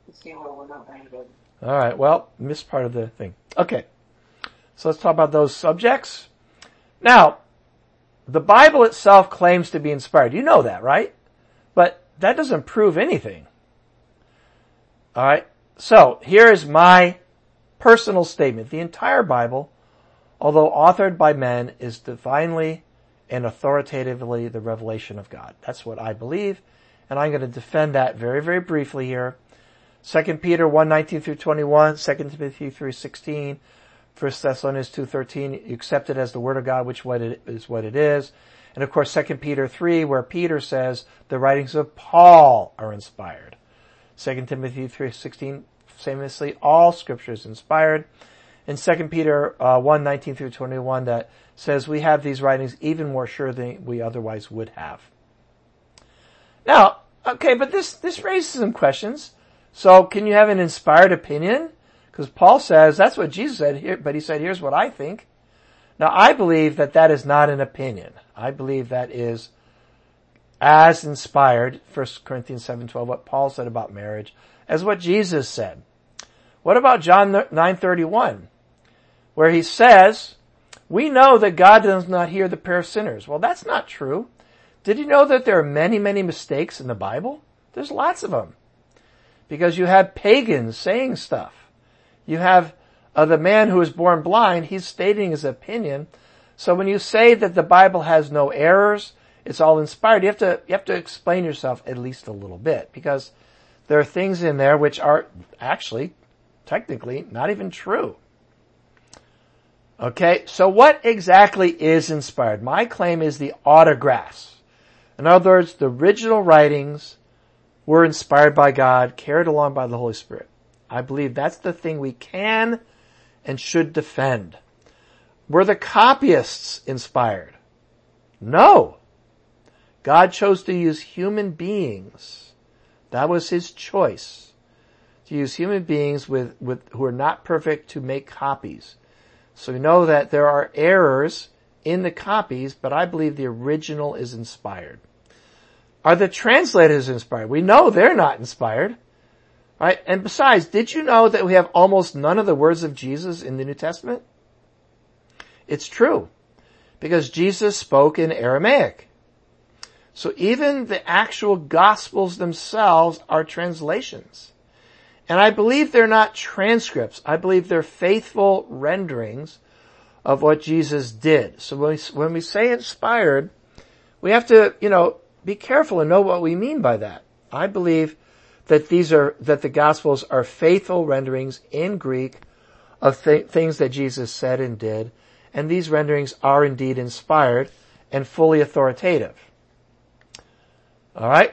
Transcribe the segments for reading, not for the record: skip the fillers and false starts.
All right, well, missed part of the thing. Okay, so let's talk about those subjects. Now, the Bible itself claims to be inspired. You know that, right? But that doesn't prove anything. All right, so here is my personal statement. The entire Bible, although authored by men, is divinely and authoritatively the revelation of God. That's what I believe, and I'm going to defend that very, very briefly here. 2 Peter 1:19 through 21, 2 Timothy 3:16, 1 Thessalonians 2:13, you accept it as the Word of God, which is what it is. And of course 2 Peter 3, where Peter says the writings of Paul are inspired. 2 Timothy 3:16, famously, all Scripture is inspired. And 2 Peter 1:19 through 21 that says we have these writings even more sure than we otherwise would have. Now, okay, but this raises some questions. So can you have an inspired opinion? Because Paul says that's what Jesus said here, but he said, here's what I think. Now, I believe that is not an opinion. I believe that is as inspired, 1 Corinthians 7:12, what Paul said about marriage, as what Jesus said. What about John 9:31, where he says, we know that God does not hear the prayer of sinners. Well, that's not true. Did you know that there are many, many mistakes in the Bible? There's lots of them. Because you have pagans saying stuff. You have the man who was born blind, he's stating his opinion. So when you say that the Bible has no errors, it's all inspired, you have to explain yourself at least a little bit. Because there are things in there which are actually, technically, not even true. Okay, so what exactly is inspired? My claim is the autographs. In other words, the original writings were inspired by God, carried along by the Holy Spirit. I believe that's the thing we can and should defend. Were the copyists inspired? No. God chose to use human beings. That was his choice. To use human beings who are not perfect to make copies. So we know that there are errors in the copies, but I believe the original is inspired. Are the translators inspired? We know they're not inspired. Right? And besides, did you know that we have almost none of the words of Jesus in the New Testament? It's true. Because Jesus spoke in Aramaic. So even the actual Gospels themselves are translations. And I believe they're not transcripts. I believe they're faithful renderings of what Jesus did. So when we say inspired, we have to, be careful and know what we mean by that. I believe that that the Gospels are faithful renderings in Greek of things that Jesus said and did, and these renderings are indeed inspired and fully authoritative. All right.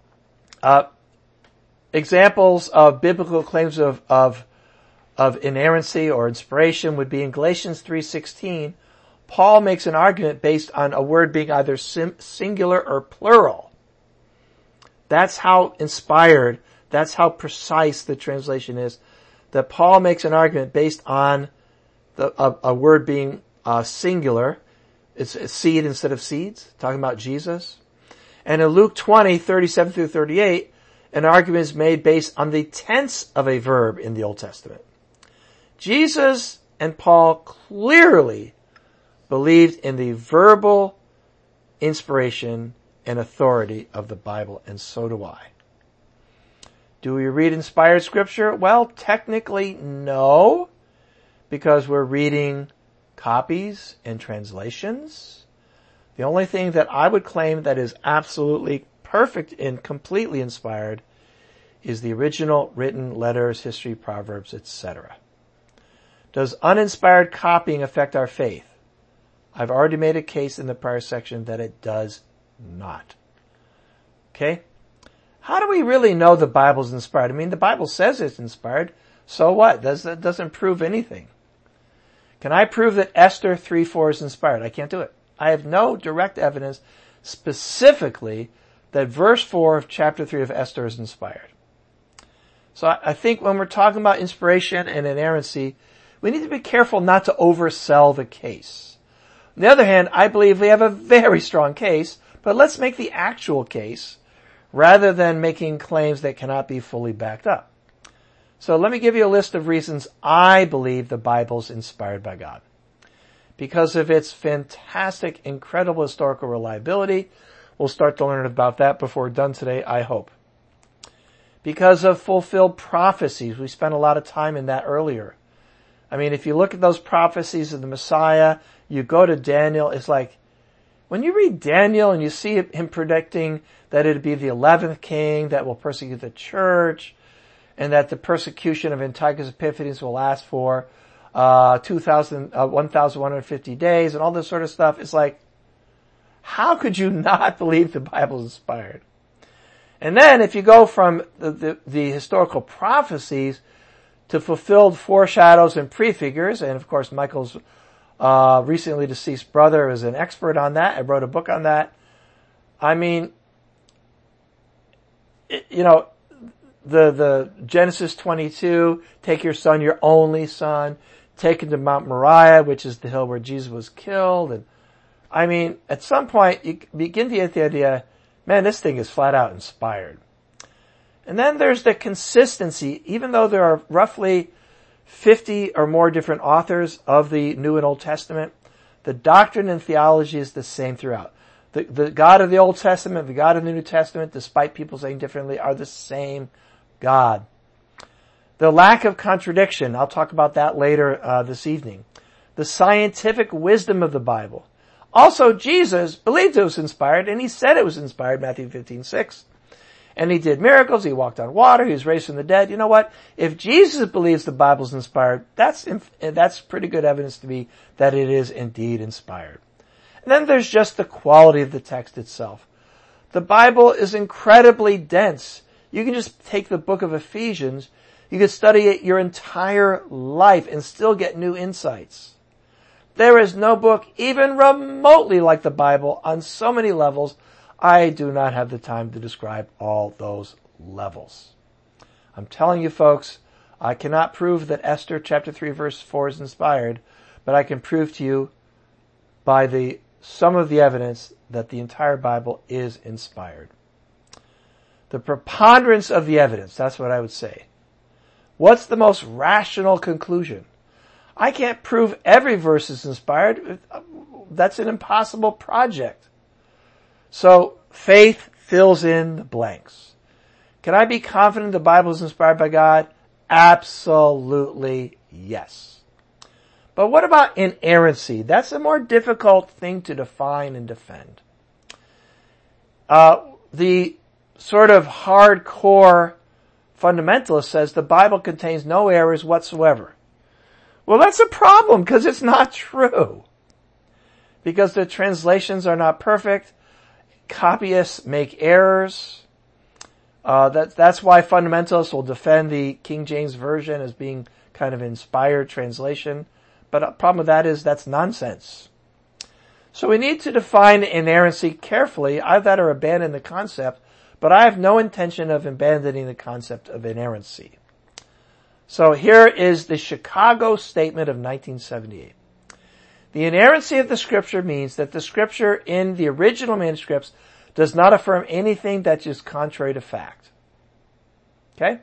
Examples of biblical claims of inerrancy or inspiration would be in Galatians 3:16. Paul makes an argument based on a word being either singular or plural. That's how inspired, that's how precise the translation is, that Paul makes an argument based on a word being singular. It's a seed instead of seeds, talking about Jesus. And in Luke 20:37 through 38, an argument is made based on the tense of a verb in the Old Testament. Jesus and Paul clearly believed in the verbal inspiration and authority of the Bible, and so do I. Do we read inspired scripture? Well, technically no, because we're reading copies and translations. The only thing that I would claim that is absolutely perfect and completely inspired is the original written letters, history, proverbs, etc. Does uninspired copying affect our faith? I've already made a case in the prior section that it does not. Okay? How do we really know the Bible's inspired? I mean, the Bible says it's inspired. So what? That doesn't prove anything. Can I prove that Esther 3:4 is inspired? I can't do it. I have no direct evidence specifically that verse 4 of chapter 3 of Esther is inspired. So I think when we're talking about inspiration and inerrancy, we need to be careful not to oversell the case. On the other hand, I believe we have a very strong case, but let's make the actual case rather than making claims that cannot be fully backed up. So let me give you a list of reasons I believe the Bible's inspired by God. Because of its fantastic, incredible historical reliability. We'll start to learn about that before we're done today, I hope. Because of fulfilled prophecies. We spent a lot of time in that earlier. I mean, if you look at those prophecies of the Messiah, you go to Daniel, it's like, when you read Daniel and you see him predicting that it'd be the 11th king that will persecute the church, and that the persecution of Antiochus Epiphanes will last for 1,150 days and all this sort of stuff. It's like, how could you not believe the Bible's inspired? And then if you go from the historical prophecies to fulfilled foreshadows and prefigures, and of course Michael's recently deceased brother is an expert on that. I wrote a book on that. I mean, the Genesis 22, take your son, your only son, take him to Mount Moriah, which is the hill where Jesus was killed. And I mean, at some point you begin to get the idea, man, this thing is flat out inspired. And then there's the consistency, even though there are roughly 50 or more different authors of the New and Old Testament, the doctrine and theology is the same throughout. The God of the Old Testament, the God of the New Testament, despite people saying differently, are the same God. The lack of contradiction, I'll talk about that later this evening. The scientific wisdom of the Bible. Also, Jesus believed it was inspired, and he said it was inspired, Matthew 15:6. And he did miracles, he walked on water, he was raised from the dead. You know what? If Jesus believes the Bible's inspired, that's pretty good evidence to me that it is indeed inspired. And then there's just the quality of the text itself. The Bible is incredibly dense. You can just take the book of Ephesians, you can study it your entire life and still get new insights. There is no book even remotely like the Bible on so many levels. I do not have the time to describe all those levels. I'm telling you folks, I cannot prove that Esther chapter 3 verse 4 is inspired, but I can prove to you by some of the evidence that the entire Bible is inspired. The preponderance of the evidence, that's what I would say. What's the most rational conclusion? I can't prove every verse is inspired. That's an impossible project. So faith fills in the blanks. Can I be confident the Bible is inspired by God? Absolutely yes. But what about inerrancy? That's a more difficult thing to define and defend. The sort of hardcore fundamentalist says the Bible contains no errors whatsoever. Well, that's a problem because it's not true. Because the translations are not perfect. Copyists make errors. That's why fundamentalists will defend the King James Version as being kind of inspired translation. But the problem with that is that's nonsense. So we need to define inerrancy carefully, either or abandon the concept, but I have no intention of abandoning the concept of inerrancy. So here is the Chicago Statement of 1978. The inerrancy of the Scripture means that the Scripture in the original manuscripts does not affirm anything that is contrary to fact. Okay?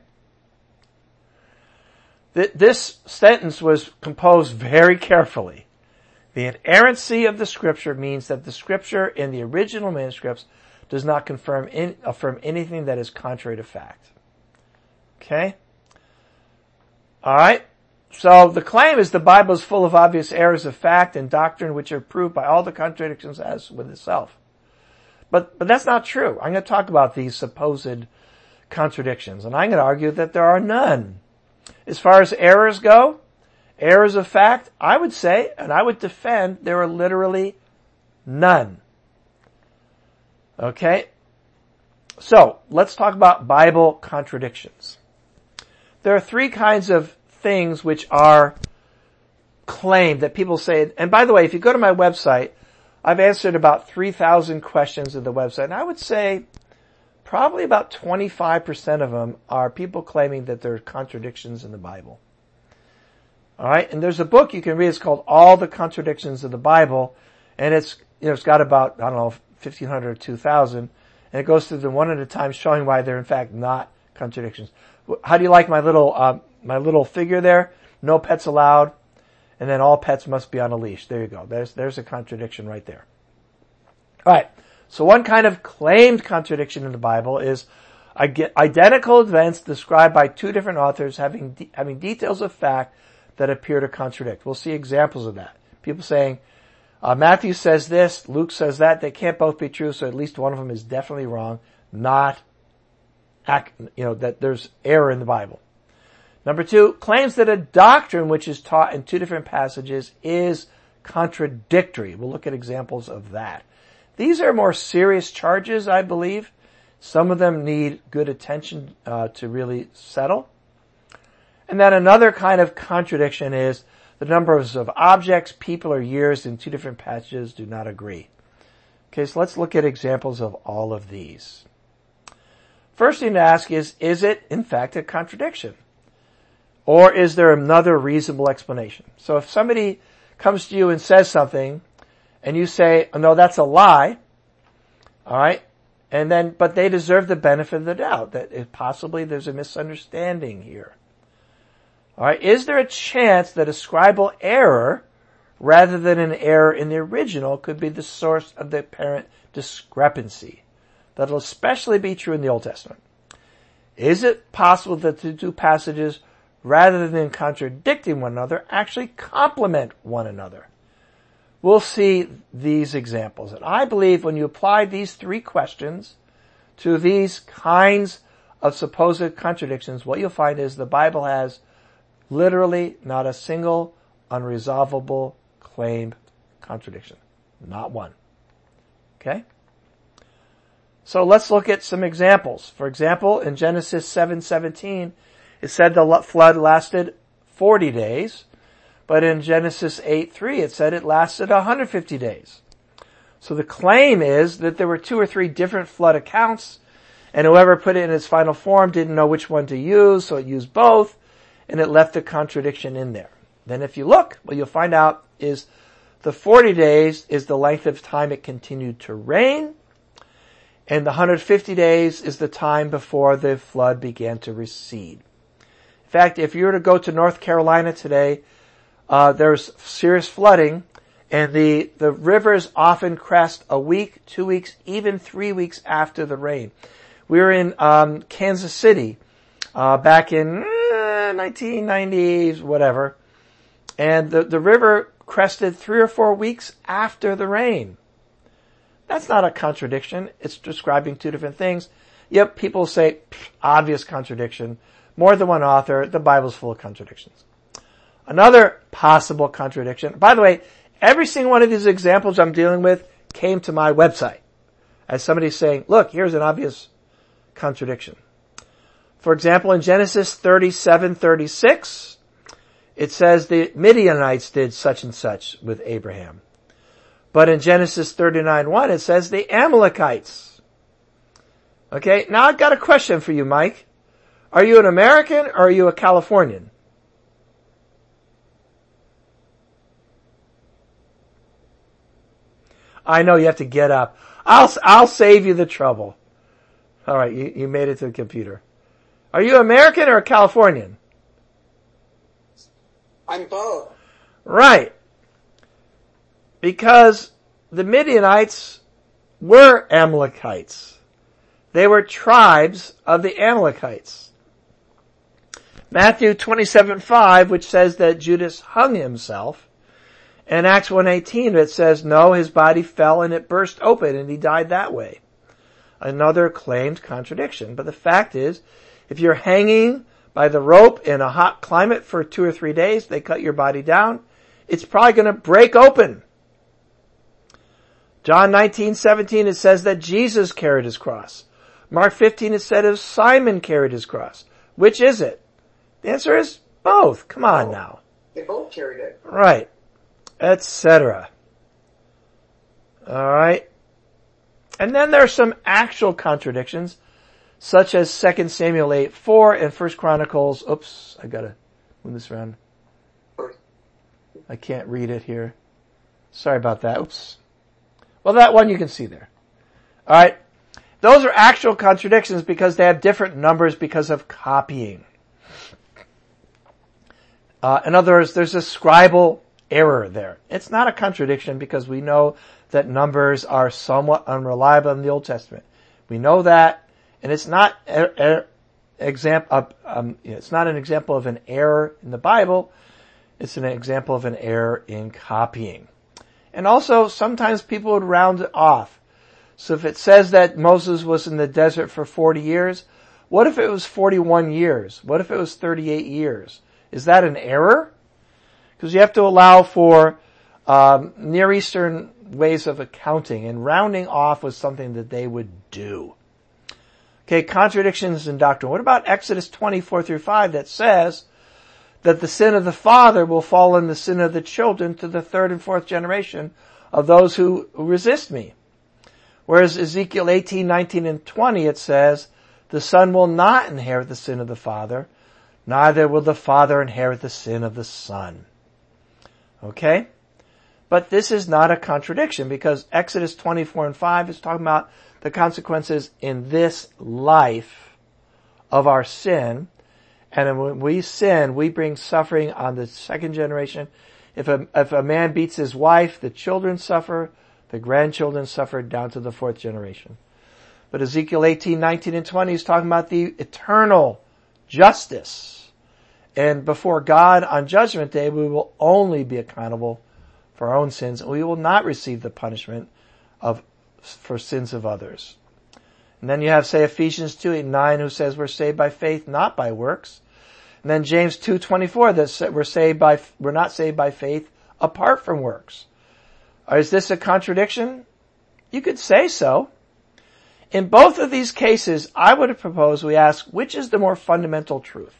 This sentence was composed very carefully. The inerrancy of the Scripture means that the Scripture in the original manuscripts does not affirm anything that is contrary to fact. Okay? Alright? So the claim is the Bible is full of obvious errors of fact and doctrine which are proved by all the contradictions as with itself. But that's not true. I'm going to talk about these supposed contradictions, and I'm going to argue that there are none. As far as errors go, errors of fact, I would say, and I would defend, there are literally none. Okay? So, let's talk about Bible contradictions. There are three kinds of things which are claimed that people say, and by the way, if you go to my website, I've answered about 3,000 questions at the website, and I would say probably about 25% of them are people claiming that there are contradictions in the Bible. Alright, and there's a book you can read, it's called All the Contradictions of the Bible, and it's got about, 1,500 or 2,000, and it goes through them one at a time showing why they're in fact not contradictions. How do you like my little my little figure there, no pets allowed, and then all pets must be on a leash. There you go. There's a contradiction right there. All right. So one kind of claimed contradiction in the Bible is identical events described by two different authors having details of fact that appear to contradict. We'll see examples of that. People saying, Matthew says this, Luke says that. They can't both be true, so at least one of them is definitely wrong. That there's error in the Bible. Number two, claims that a doctrine which is taught in two different passages is contradictory. We'll look at examples of that. These are more serious charges, I believe. Some of them need good attention to really settle. And then another kind of contradiction is the numbers of objects, people, or years in two different passages do not agree. Okay, so let's look at examples of all of these. First thing to ask is it in fact a contradiction? Or is there another reasonable explanation? So if somebody comes to you and says something, and you say, oh, no, that's a lie, alright, but they deserve the benefit of the doubt that possibly there's a misunderstanding here. Alright, is there a chance that a scribal error, rather than an error in the original, could be the source of the apparent discrepancy? That'll especially be true in the Old Testament. Is it possible that the two passages, rather than contradicting one another, actually complement one another? We'll see these examples. And I believe when you apply these three questions to these kinds of supposed contradictions, what you'll find is the Bible has literally not a single unresolvable claimed contradiction. Not one. Okay? So let's look at some examples. For example, in Genesis 7:17, it said the flood lasted 40 days. But in Genesis 8:3, it said it lasted 150 days. So the claim is that there were two or three different flood accounts, and whoever put it in its final form didn't know which one to use, so it used both, and it left a contradiction in there. Then if you look, what you'll find out is the 40 days is the length of time it continued to rain, and the 150 days is the time before the flood began to recede. In fact, if you were to go to North Carolina today, there's serious flooding, and the rivers often crest a week, 2 weeks, even 3 weeks after the rain. We were in Kansas City back in 1990s, whatever, and the river crested 3 or 4 weeks after the rain. That's not a contradiction. It's describing two different things. Yep, people say, obvious contradiction. More than one author. The Bible's full of contradictions. Another possible contradiction. By the way, every single one of these examples I'm dealing with came to my website as somebody saying, look, here's an obvious contradiction. For example, in Genesis 37:36, it says the Midianites did such and such with Abraham. But in Genesis 39:1, it says the Amalekites. Okay, now I've got a question for you, Mike. Are you an American or are you a Californian? I know you have to get up. I'll save you the trouble. All right, you made it to the computer. Are you American or a Californian? I'm both. Right. Because the Midianites were Amalekites. They were tribes of the Amalekites. Matthew 27:5, which says that Judas hung himself. And Acts 1:18, it says, no, his body fell and it burst open and he died that way. Another claimed contradiction. But the fact is, if you're hanging by the rope in a hot climate for 2 or 3 days, they cut your body down, it's probably going to break open. John 19:17, it says that Jesus carried his cross. Mark 15, it said Simon carried his cross. Which is it? The answer is both. Come on now. They both carried it. Right. Etc. Alright. And then there are some actual contradictions, such as 2 Samuel 8:4 and 1 Chronicles, I gotta move this around. I can't read it here. Sorry about that. Well, that one you can see there. Alright. Those are actual contradictions because they have different numbers because of copying. In other words, there's a scribal error there. It's not a contradiction because we know that numbers are somewhat unreliable in the Old Testament. We know that, and it's not it's not an example of an error in the Bible. It's an example of an error in copying. And also, sometimes people would round it off. So if it says that Moses was in the desert for 40 years, what if it was 41 years? What if it was 38 years? Is that an error? Because you have to allow for Near Eastern ways of accounting, and rounding off was something that they would do. Okay, contradictions in doctrine. What about Exodus 24-5 that says that the sin of the father will fall on the sin of the children to the third and fourth generation of those who resist me? Whereas Ezekiel 18:19 and 20, it says, the son will not inherit the sin of the father, neither will the father inherit the sin of the son. Okay? But this is not a contradiction because Exodus 24:5 is talking about the consequences in this life of our sin. And when we sin, we bring suffering on the second generation. If a man beats his wife, the children suffer, the grandchildren suffer down to the fourth generation. But Ezekiel 18:19 and 20 is talking about the eternal justice. And before God on Judgment Day, we will only be accountable for our own sins, and we will not receive the punishment for sins of others. And then you have, say, Ephesians 2:8-9, who says we're saved by faith, not by works. And then James 2:24, that says we're not saved by faith apart from works. Is this a contradiction? You could say so. In both of these cases, I would propose we ask, which is the more fundamental truth?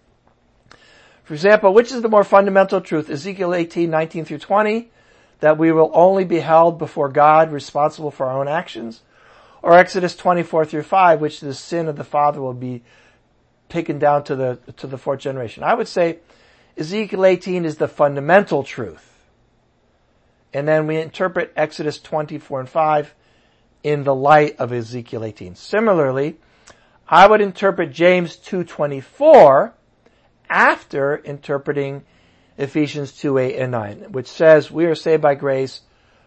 For example, which is the more fundamental truth? Ezekiel 18:19-20, that we will only be held before God responsible for our own actions? Or Exodus 24-5, which the sin of the father will be taken down to the fourth generation? I would say Ezekiel 18 is the fundamental truth. And then we interpret Exodus 24-5 in the light of Ezekiel 18. Similarly, I would interpret James 2:24 after interpreting Ephesians 2:8-9, which says we are saved by grace,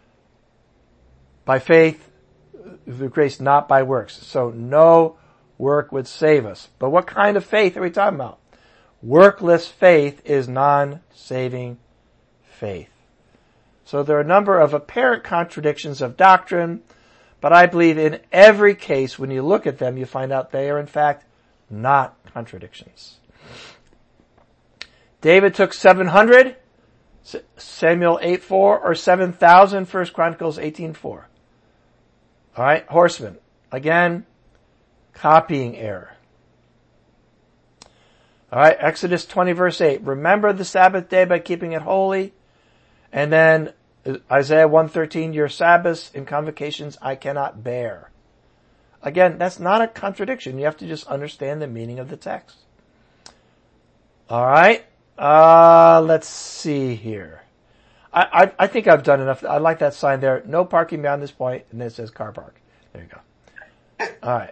by faith, through grace, not by works. So no work would save us. But what kind of faith are we talking about? Workless faith is non-saving faith. So there are a number of apparent contradictions of doctrine, but I believe in every case, when you look at them, you find out they are in fact not contradictions. David took 700, Samuel 8:4, or 7,000, 1 Chronicles 18:4. Alright, horsemen. Again, copying error. Alright, Exodus 20:8. Remember the Sabbath day by keeping it holy. And then Isaiah 1:13, your Sabbaths and convocations I cannot bear. Again, that's not a contradiction. You have to just understand the meaning of the text. Alright, let's see here. I think I've done enough. I like that sign there. No parking beyond this point, and then it says car park. There you go. Alright.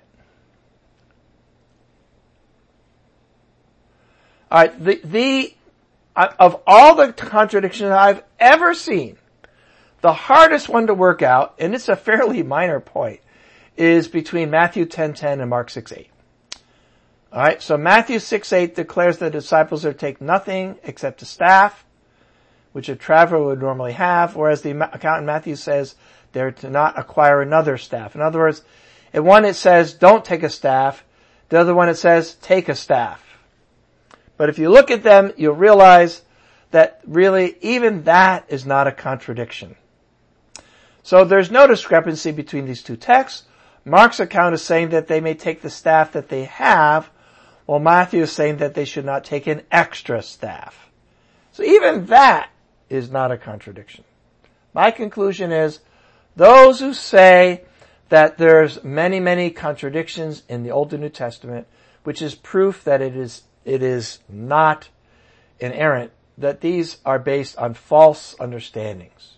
Alright, of all the contradictions I've ever seen, the hardest one to work out, and it's a fairly minor point, is between Matthew 10:10 and Mark 6:8. Alright, so Matthew 6:8 declares the disciples are to take nothing except a staff, which a traveler would normally have, whereas the account in Matthew says they're to not acquire another staff. In other words, in one it says don't take a staff, the other one it says take a staff. But if you look at them, you'll realize that really even that is not a contradiction. So there's no discrepancy between these two texts. Mark's account is saying that they may take the staff that they have, while Matthew is saying that they should not take an extra staff. So even that is not a contradiction. My conclusion is those who say that there's many, many contradictions in the Old and New Testament, which is proof that it is not inerrant, that these are based on false understandings.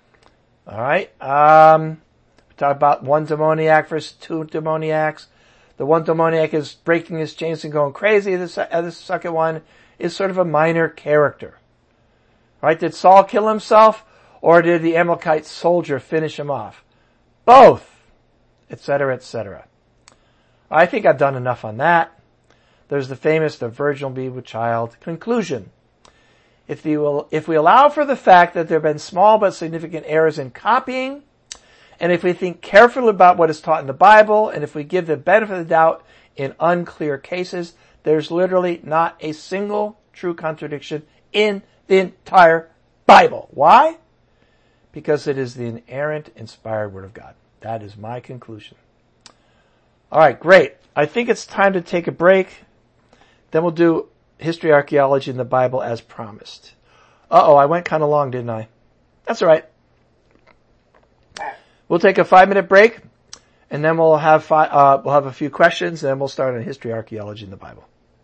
Alright, we talk about one demoniac versus two demoniacs. The one demoniac is breaking his chains and going crazy. The second one is sort of a minor character. Right? Did Saul kill himself, or did the Amalekite soldier finish him off? Both, etc., etc. I think I've done enough on that. There's the famous, the virgin will be with child. Conclusion. If we allow for the fact that there have been small but significant errors in copying, and if we think carefully about what is taught in the Bible, and if we give the benefit of the doubt in unclear cases, there's literally not a single true contradiction in the entire Bible. Why? Because it is the inerrant, inspired Word of God. That is my conclusion. All right, great. I think it's time to take a break. Then we'll do history, archaeology, in the Bible as promised. I went kind of long, didn't I? That's all right. We'll take a 5-minute break, and then we'll have a few questions, and then we'll start on history, archaeology, in the Bible.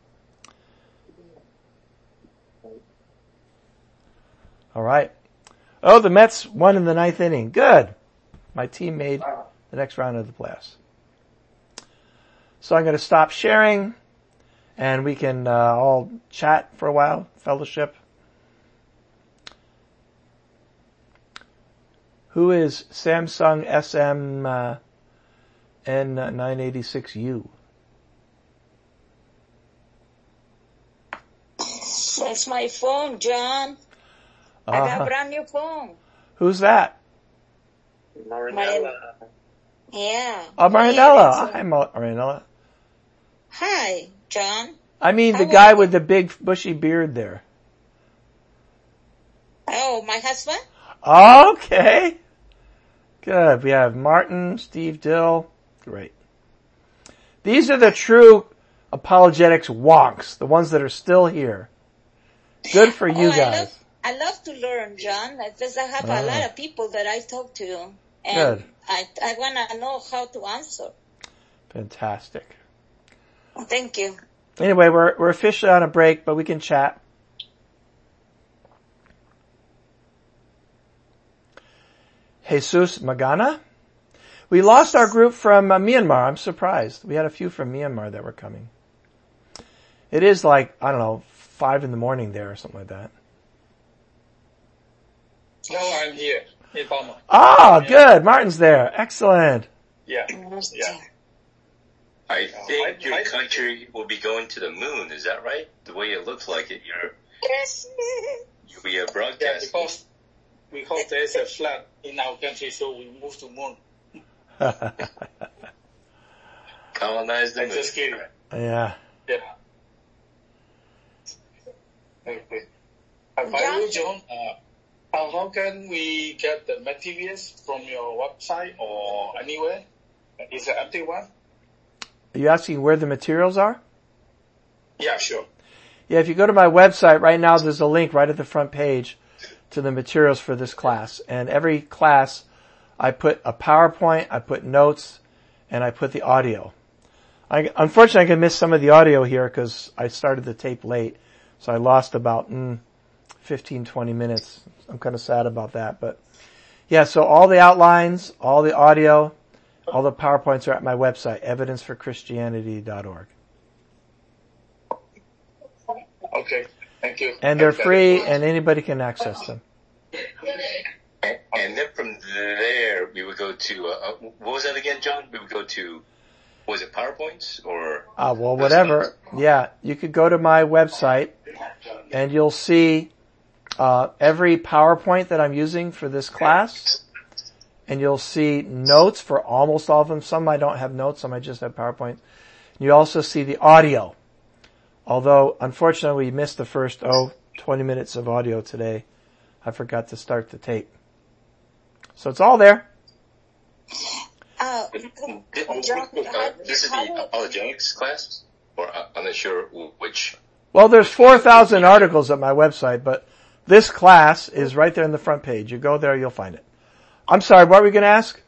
All right. Oh, the Mets won in the 9th inning. Good. My team made the next round of the playoffs. So I'm going to stop sharing, and we can all chat for a while, fellowship. Who is Samsung SM N986U? That's my phone, John. I got a brand new phone. Who's that? Marinella. Yeah. Oh, Marinella. Hi, Marinella. Hi, John. I mean the guy with the big bushy beard there. Oh, my husband? Okay. Good. We have Martin, Steve Dill. Great. These are the true apologetics wonks, the ones that are still here. Good for you guys. I love to learn, John. Because I have a lot of people that I talk to. And good. I want to know how to answer. Fantastic. Thank you. Anyway, we're officially on a break, but we can chat. Jesus Magana. We lost our group from Myanmar. I'm surprised. We had a few from Myanmar that were coming. It is like, 5 in the morning there or something like that. No, I'm here in Burma. Good. Martin's there. Excellent. Yeah. I think your country will be going to the moon. Is that right? The way it looks like it, you'll be broadcasting. Yeah, because there's a flood in our country, so we moved to moon. Colonize the moon. Just kidding. Yeah. Okay. By you, John, how can we get the materials from your website or anywhere? Is it empty one? Are you asking where the materials are? Yeah, sure. Yeah, if you go to my website right now, there's a link right at the front page to the materials for this class. And every class, I put a PowerPoint, I put notes, and I put the audio. Unfortunately, I can miss some of the audio here because I started the tape late. So I lost about 15, 20 minutes. I'm kind of sad about that. But yeah, so all the outlines, all the audio, all the PowerPoints are at my website, evidenceforchristianity.org. Okay, thank you. And they're free and anybody can access them. And then from there, we would go to, what was that again, John? We would go to, was it PowerPoints or? Well, whatever. Yeah, you could go to my website and you'll see every PowerPoint that I'm using for this class. And you'll see notes for almost all of them. Some I don't have notes, some I just have PowerPoint. You also see the audio. Although, unfortunately, we missed the first, 20 minutes of audio today. I forgot to start the tape. So it's all there. This is the apologetics class? Or I'm not sure which. Well, there's 4,000 articles at my website, but this class is right there on the front page. You go there, you'll find it. I'm sorry, what were we going to ask?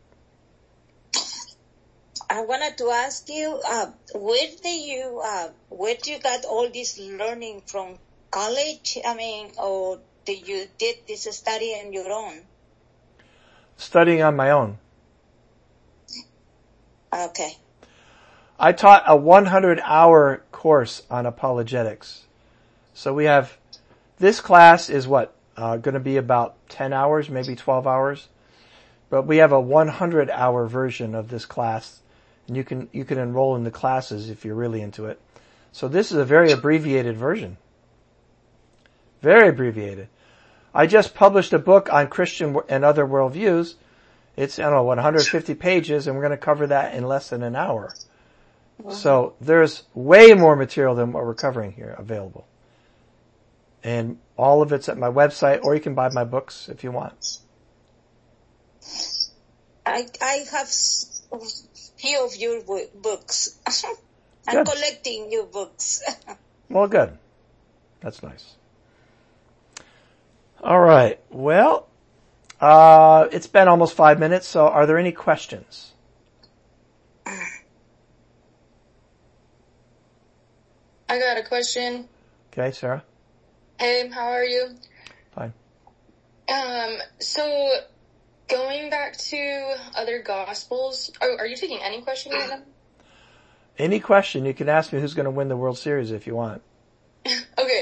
I wanted to ask you, where do you got all this learning from college? Or did you did this study on your own? Studying on my own. Okay. I taught a 100-hour course on apologetics. So we have, this class is going to be about 10 hours, maybe 12 hours. But we have a 100-hour version of this class, and you can enroll in the classes if you're really into it. So this is a very abbreviated version. Very abbreviated. I just published a book on Christian and other worldviews. It's, 150 pages, and we're going to cover that in less than an hour. Wow. So there's way more material than what we're covering here available. And all of it's at my website, or you can buy my books if you want. I have few of your books. I'm collecting your books. Well, good. That's nice. All right. Well, it's been almost 5 minutes, so are there any questions? I got a question. Okay, Sarah. Hey, how are you? Fine. So going back to other gospels, are you taking any question right now? Any question. You can ask me who's going to win the World Series if you want. Okay.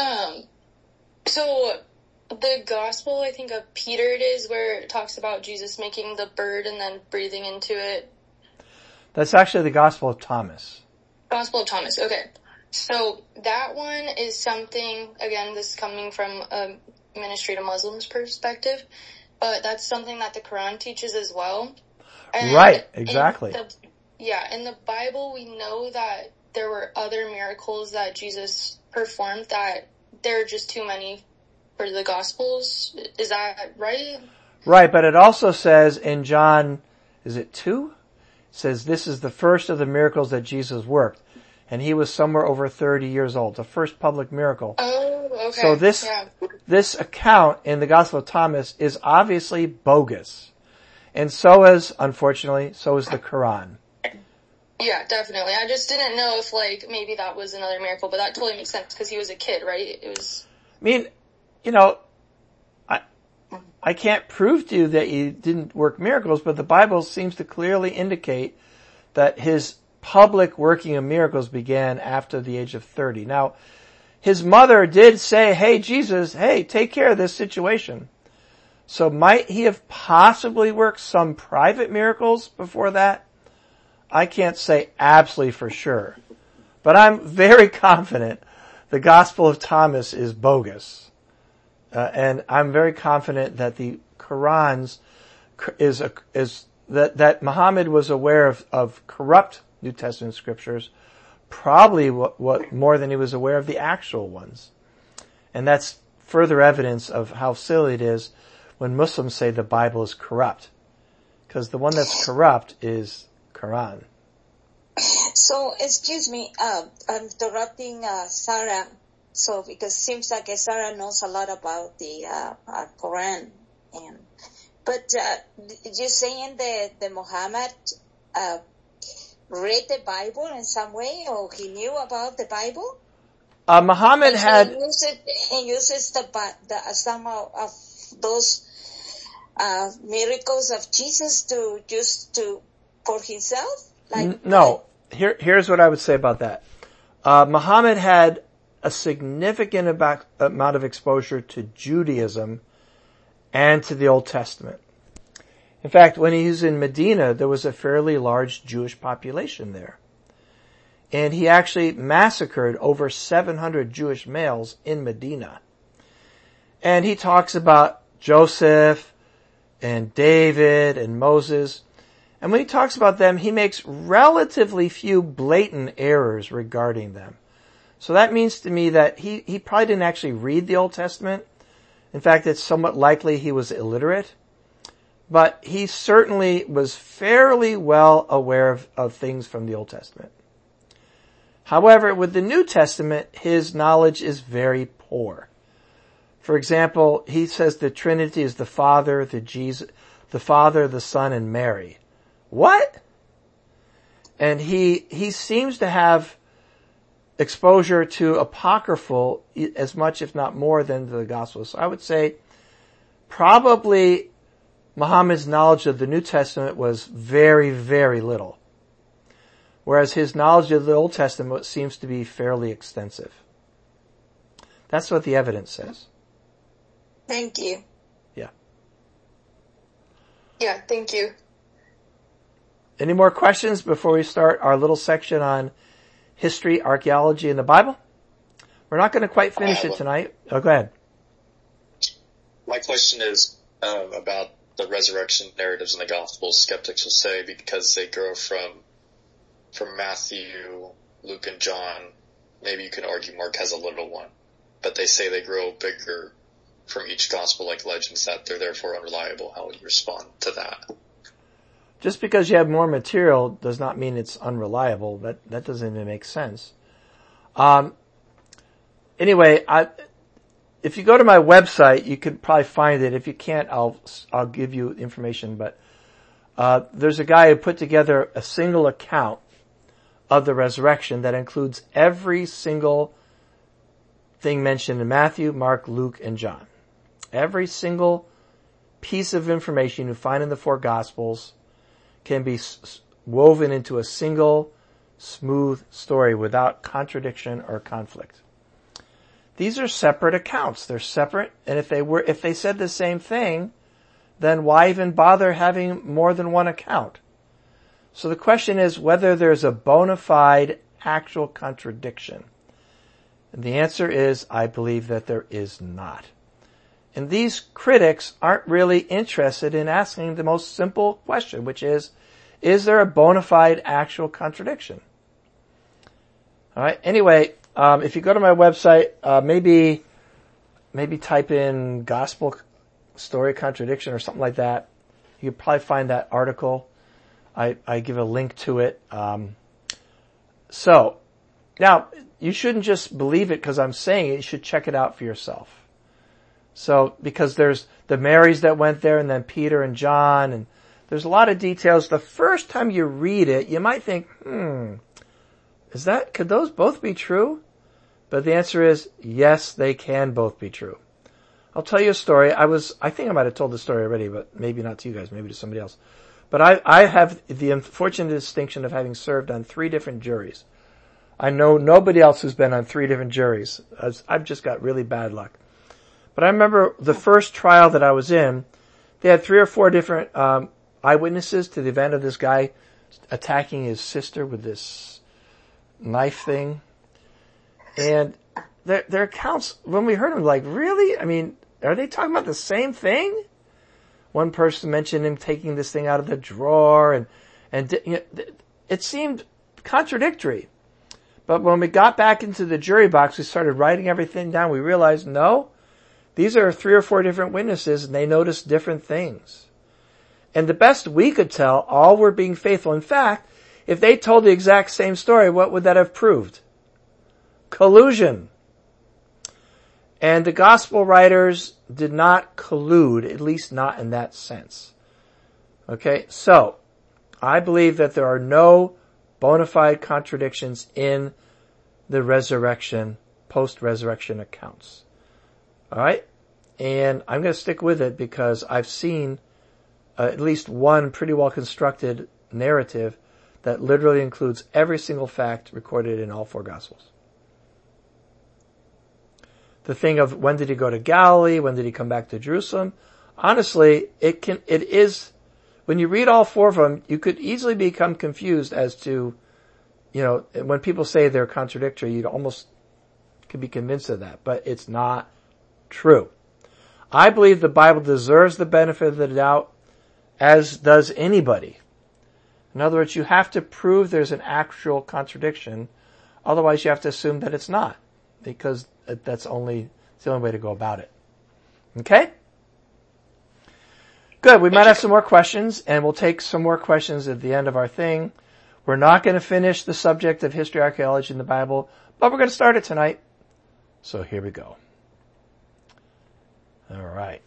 So the gospel, I think of Peter it is, where it talks about Jesus making the bird and then breathing into it. That's actually the Gospel of Thomas. Gospel of Thomas, okay. So that one is something, again, this is coming from a ministry to Muslims perspective, but that's something that the Quran teaches as well. And right, exactly. In the Bible, we know that there were other miracles that Jesus performed that there are just too many for the Gospels. Is that right? Right, but it also says in John, is it 2? It says this is the first of the miracles that Jesus worked. And he was somewhere over 30 years old. The first public miracle. Oh, okay. So this account in the Gospel of Thomas is obviously bogus. And unfortunately, so is the Quran. Yeah, definitely. I just didn't know if, maybe that was another miracle, but that totally makes sense because he was a kid, right? It was... I mean, I can't prove to you that he didn't work miracles, but the Bible seems to clearly indicate that his public working of miracles began after the age of 30. Now, his mother did say, hey, Jesus, take care of this situation. So might he have possibly worked some private miracles before that? I can't say absolutely for sure. But I'm very confident the Gospel of Thomas is bogus. And I'm very confident that the Quran's that Muhammad was aware of corrupt New Testament scriptures, probably what more than he was aware of the actual ones. And that's further evidence of how silly it is when Muslims say the Bible is corrupt. Because the one that's corrupt is Quran. So, excuse me, I'm interrupting Sarah. So, because it seems like Sarah knows a lot about the Quran. But you're saying that Muhammad read the Bible in some way, or he knew about the Bible? Muhammad had... He uses some of those miracles of Jesus for himself? No. Here's what I would say about that. Muhammad had a significant amount of exposure to Judaism and to the Old Testament. In fact, when he was in Medina, there was a fairly large Jewish population there. And he actually massacred over 700 Jewish males in Medina. And he talks about Joseph and David and Moses. And when he talks about them, he makes relatively few blatant errors regarding them. So that means to me that he probably didn't actually read the Old Testament. In fact, it's somewhat likely he was illiterate. But he certainly was fairly well aware of things from the Old Testament. However, with the New Testament, his knowledge is very poor. For example, he says the Trinity is the Father, the Son, and Mary. What? And he seems to have exposure to apocryphal as much, if not more, than the Gospels. So I would say probably Muhammad's knowledge of the New Testament was very, very little. whereas his knowledge of the Old Testament seems to be fairly extensive. That's what the evidence says. Thank you. Yeah. Yeah, thank you. Any more questions before we start our little section on history, archaeology, and the Bible? We're not going to quite finish it tonight. Oh, go ahead. My question is about the resurrection narratives in the Gospels. Skeptics will say because they grow from Matthew, Luke, and John, maybe you can argue Mark has a little one, but they say they grow bigger from each Gospel like legends, that they're therefore unreliable. How would you respond to that? Just because you have more material does not mean it's unreliable. That doesn't even make sense. Anyway, if you go to my website, you could probably find it. If you can't, I'll give you information. But there's a guy who put together a single account of the resurrection that includes every single thing mentioned in Matthew, Mark, Luke, and John. Every single piece of information you find in the four Gospels can be woven into a single, smooth story without contradiction or conflict. These are separate accounts. They're separate, and if they said the same thing, then why even bother having more than one account? So the question is whether there's a bona fide actual contradiction. And the answer is, I believe that there is not. And these critics aren't really interested in asking the most simple question, which is there a bona fide actual contradiction? All right. Anyway, if you go to my website, maybe type in gospel story contradiction or something like that. You could probably find that article. I give a link to it. So now you shouldn't just believe it because I'm saying it. You should check it out for yourself. So, because there's the Marys that went there and then Peter and John, and there's a lot of details. The first time you read it, you might think, could those both be true? But the answer is, yes, they can both be true. I'll tell you a story. I think I might have told the story already, but maybe not to you guys, maybe to somebody else. But I have the unfortunate distinction of having served on 3 different juries. I know nobody else who's been on 3 different juries. I've just got really bad luck. But I remember the first trial that I was in, they had 3 or 4 different eyewitnesses to the event of this guy attacking his sister with this knife thing. And their accounts, when we heard them, like, really? I mean, are they talking about the same thing? One person mentioned him taking this thing out of the drawer, and it seemed contradictory. But when we got back into the jury box, we started writing everything down. We realized, no, these are 3 or 4 different witnesses, and they noticed different things. And the best we could tell, all were being faithful. In fact, if they told the exact same story, what would that have proved? Collusion. And the gospel writers did not collude, at least not in that sense. Okay, so I believe that there are no bona fide contradictions in the resurrection, post-resurrection accounts. All right? And I'm going to stick with it because I've seen at least one pretty well constructed narrative that literally includes every single fact recorded in all 4 Gospels. The thing of when did he go to Galilee, when did he come back to Jerusalem, honestly, it is, when you read all 4 of them, you could easily become confused as to, when people say they're contradictory, you almost could be convinced of that, but it's not true. I believe the Bible deserves the benefit of the doubt, as does anybody. In other words, you have to prove there's an actual contradiction. Otherwise, you have to assume that it's not, because it's the only way to go about it. Okay? Good. We might have some more questions, and we'll take some more questions at the end of our thing. We're not going to finish the subject of history, archaeology, in the Bible, but we're going to start it tonight. So here we go. All right.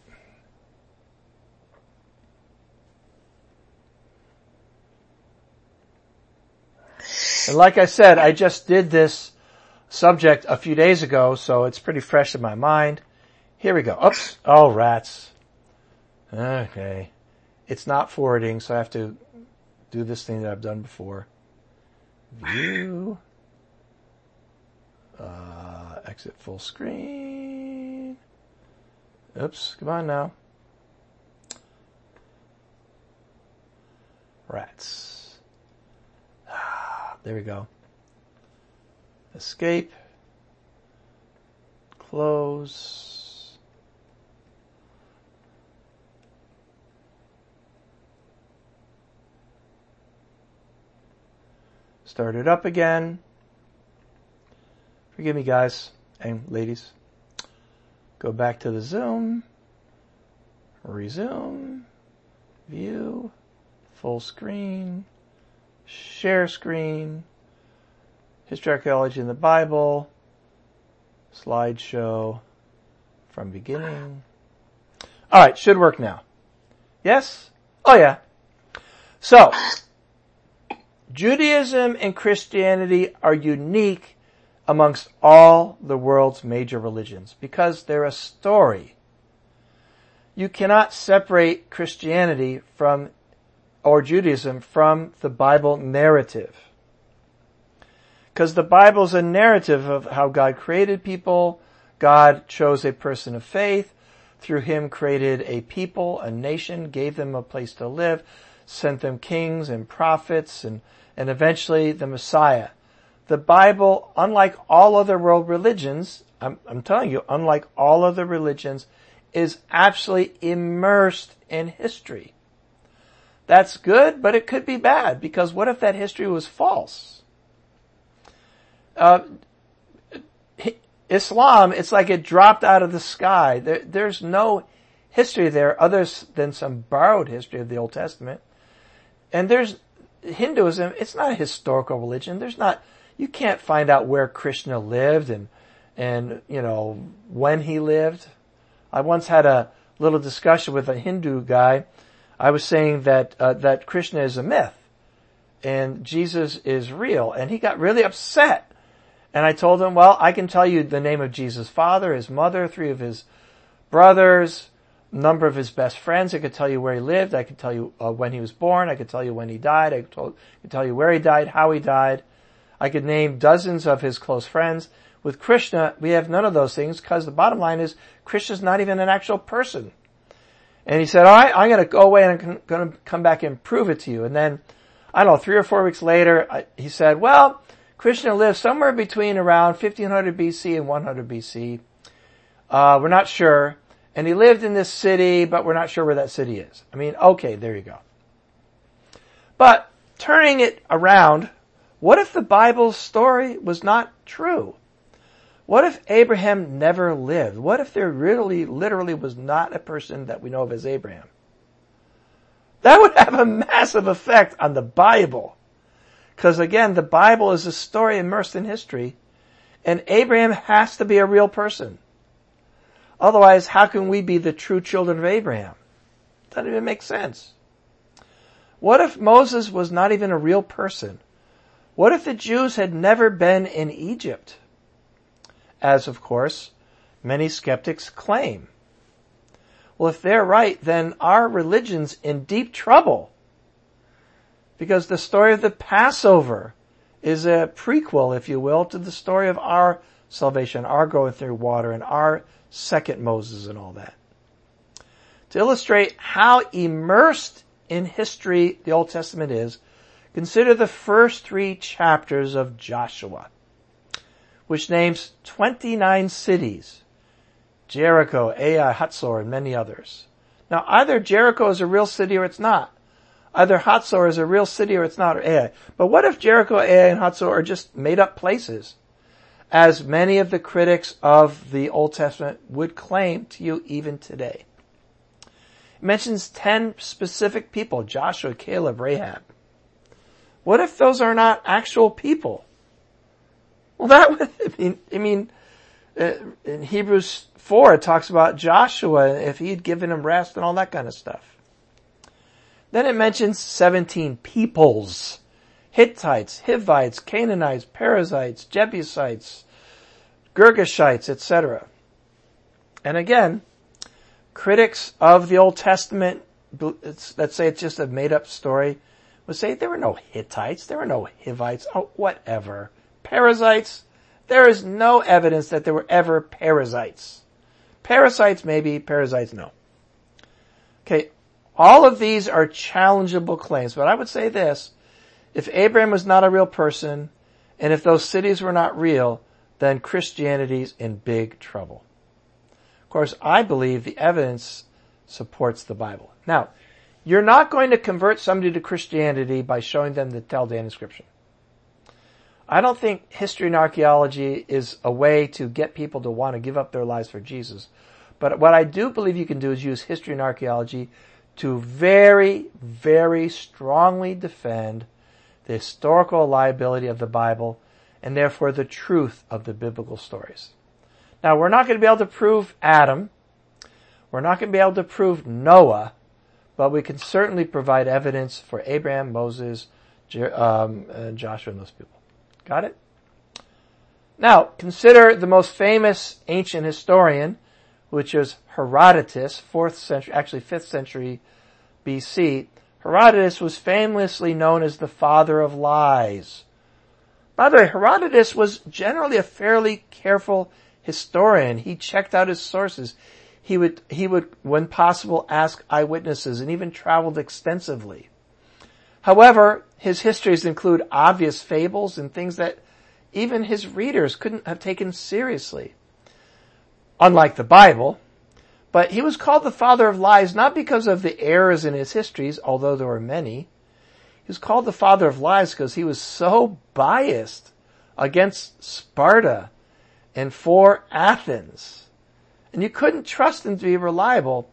And like I said, I just did this subject a few days ago, so it's pretty fresh in my mind. Here we go. Oops. Oh, rats. Okay. It's not forwarding, so I have to do this thing that I've done before. View. Exit full screen. Oops, come on now. Rats. There we go. Escape. Close. Start it up again. Forgive me, guys and ladies. Go back to the Zoom. Resume. View. Full screen. Share screen. History, archaeology in the Bible. Slideshow from beginning. All right, should work now. Yes? Oh yeah. So, Judaism and Christianity are unique amongst all the world's major religions because they're a story. You cannot separate Christianity from, or Judaism from the Bible narrative. Because the Bible is a narrative of how God created people. God chose a person of faith. Through him created a people, a nation, gave them a place to live, sent them kings and prophets, and eventually the Messiah. The Bible, unlike all other world religions, I'm telling you, unlike all other religions, is absolutely immersed in history. That's good, but it could be bad, because what if that history was false? Islam, it's like it dropped out of the sky. There's no history there other than some borrowed history of the Old Testament. And there's Hinduism, it's not a historical religion. You can't find out where Krishna lived and when he lived. I once had a little discussion with a Hindu guy. I was saying that Krishna is a myth and Jesus is real, and he got really upset. And I told him, well, I can tell you the name of Jesus' father, his mother, 3 of his brothers, number of his best friends. I could tell you where he lived. I could tell you when he was born. I could tell you when he died. I could tell you where he died, how he died. I could name dozens of his close friends. With Krishna, we have none of those things because the bottom line is Krishna's not even an actual person. And he said, all right, I'm going to go away and I'm going to come back and prove it to you. And then, I don't know, 3 or 4 weeks later, he said, well, Krishna lived somewhere between around 1500 BC and 100 BC. We're not sure. And he lived in this city, but we're not sure where that city is. I mean, okay, there you go. But turning it around, what if the Bible's story was not true? What if Abraham never lived? What if there really, literally was not a person that we know of as Abraham? That would have a massive effect on the Bible. Because again, the Bible is a story immersed in history, and Abraham has to be a real person. Otherwise, how can we be the true children of Abraham? Doesn't even make sense. What if Moses was not even a real person? What if the Jews had never been in Egypt? As, of course, many skeptics claim. Well, if they're right, then our religion's in deep trouble. Because the story of the Passover is a prequel, if you will, to the story of our salvation, our going through water, and our second Moses and all that. To illustrate how immersed in history the Old Testament is, consider the first 3 chapters of Joshua, which names 29 cities: Jericho, Ai, Hatzor, and many others. Now, either Jericho is a real city or it's not. Either Hatzor is a real city or it's not, or Ai. But what if Jericho, Ai, and Hatzor are just made up places, as many of the critics of the Old Testament would claim to you even today? It mentions 10 specific people: Joshua, Caleb, Rahab. What if those are not actual people? Well, that would, in Hebrews 4, it talks about Joshua, if he'd given him rest and all that kind of stuff. Then it mentions 17 peoples: Hittites, Hivites, Canaanites, Perizzites, Jebusites, Girgashites, etc. And again, critics of the Old Testament that say it's just a made-up story would say there were no Hittites, there were no Hivites, whatever. Perizzites, there is no evidence that there were ever Perizzites. Parasites maybe, Perizzites no. Okay, all of these are challengeable claims, but I would say this, if Abraham was not a real person, and if those cities were not real, then Christianity's in big trouble. Of course, I believe the evidence supports the Bible. Now, you're not going to convert somebody to Christianity by showing them the Chaldean inscription. I don't think history and archaeology is a way to get people to want to give up their lives for Jesus. But what I do believe you can do is use history and archaeology to very, very strongly defend the historical reliability of the Bible and therefore the truth of the biblical stories. Now, we're not going to be able to prove Adam. We're not going to be able to prove Noah, but we can certainly provide evidence for Abraham, Moses, and Joshua and those people. Got it? Now, consider the most famous ancient historian, which is Herodotus, 5th century BC. Herodotus was famously known as the father of lies. By the way, Herodotus was generally a fairly careful historian. He checked out his sources. He would, when possible, ask eyewitnesses and even traveled extensively. However, his histories include obvious fables and things that even his readers couldn't have taken seriously. Unlike the Bible. But he was called the father of lies not because of the errors in his histories, although there were many. He was called the father of lies because he was so biased against Sparta and for Athens. And you couldn't trust him to be reliable.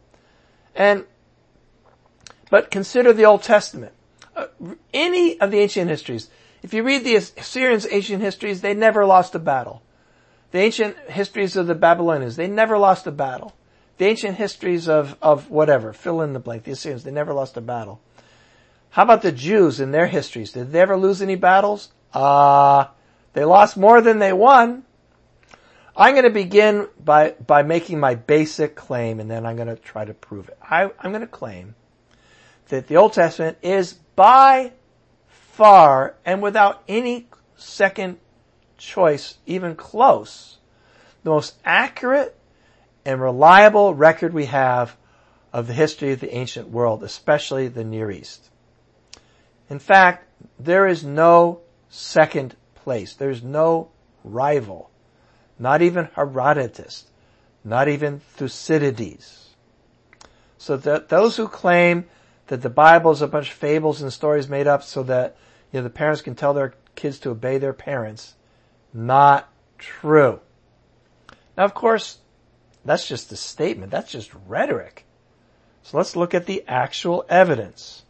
But consider the Old Testament. Any of the ancient histories, if you read the Assyrians' ancient histories, they never lost a battle. The ancient histories of the Babylonians, they never lost a battle. The ancient histories of whatever, fill in the blank, the Assyrians, they never lost a battle. How about the Jews in their histories? Did they ever lose any battles? They lost more than they won. I'm going to begin by making my basic claim, and then I'm going to try to prove it. I'm going to claim that the Old Testament is by far and without any second choice, even close, the most accurate and reliable record we have of the history of the ancient world, especially the Near East. In fact, there is no second place. There's no rival. Not even Herodotus. Not even Thucydides. So that those who claim that the Bible is a bunch of fables and stories made up so that the parents can tell their kids to obey their parents, not true. Now, of course, that's just a statement. That's just rhetoric. So let's look at the actual evidence.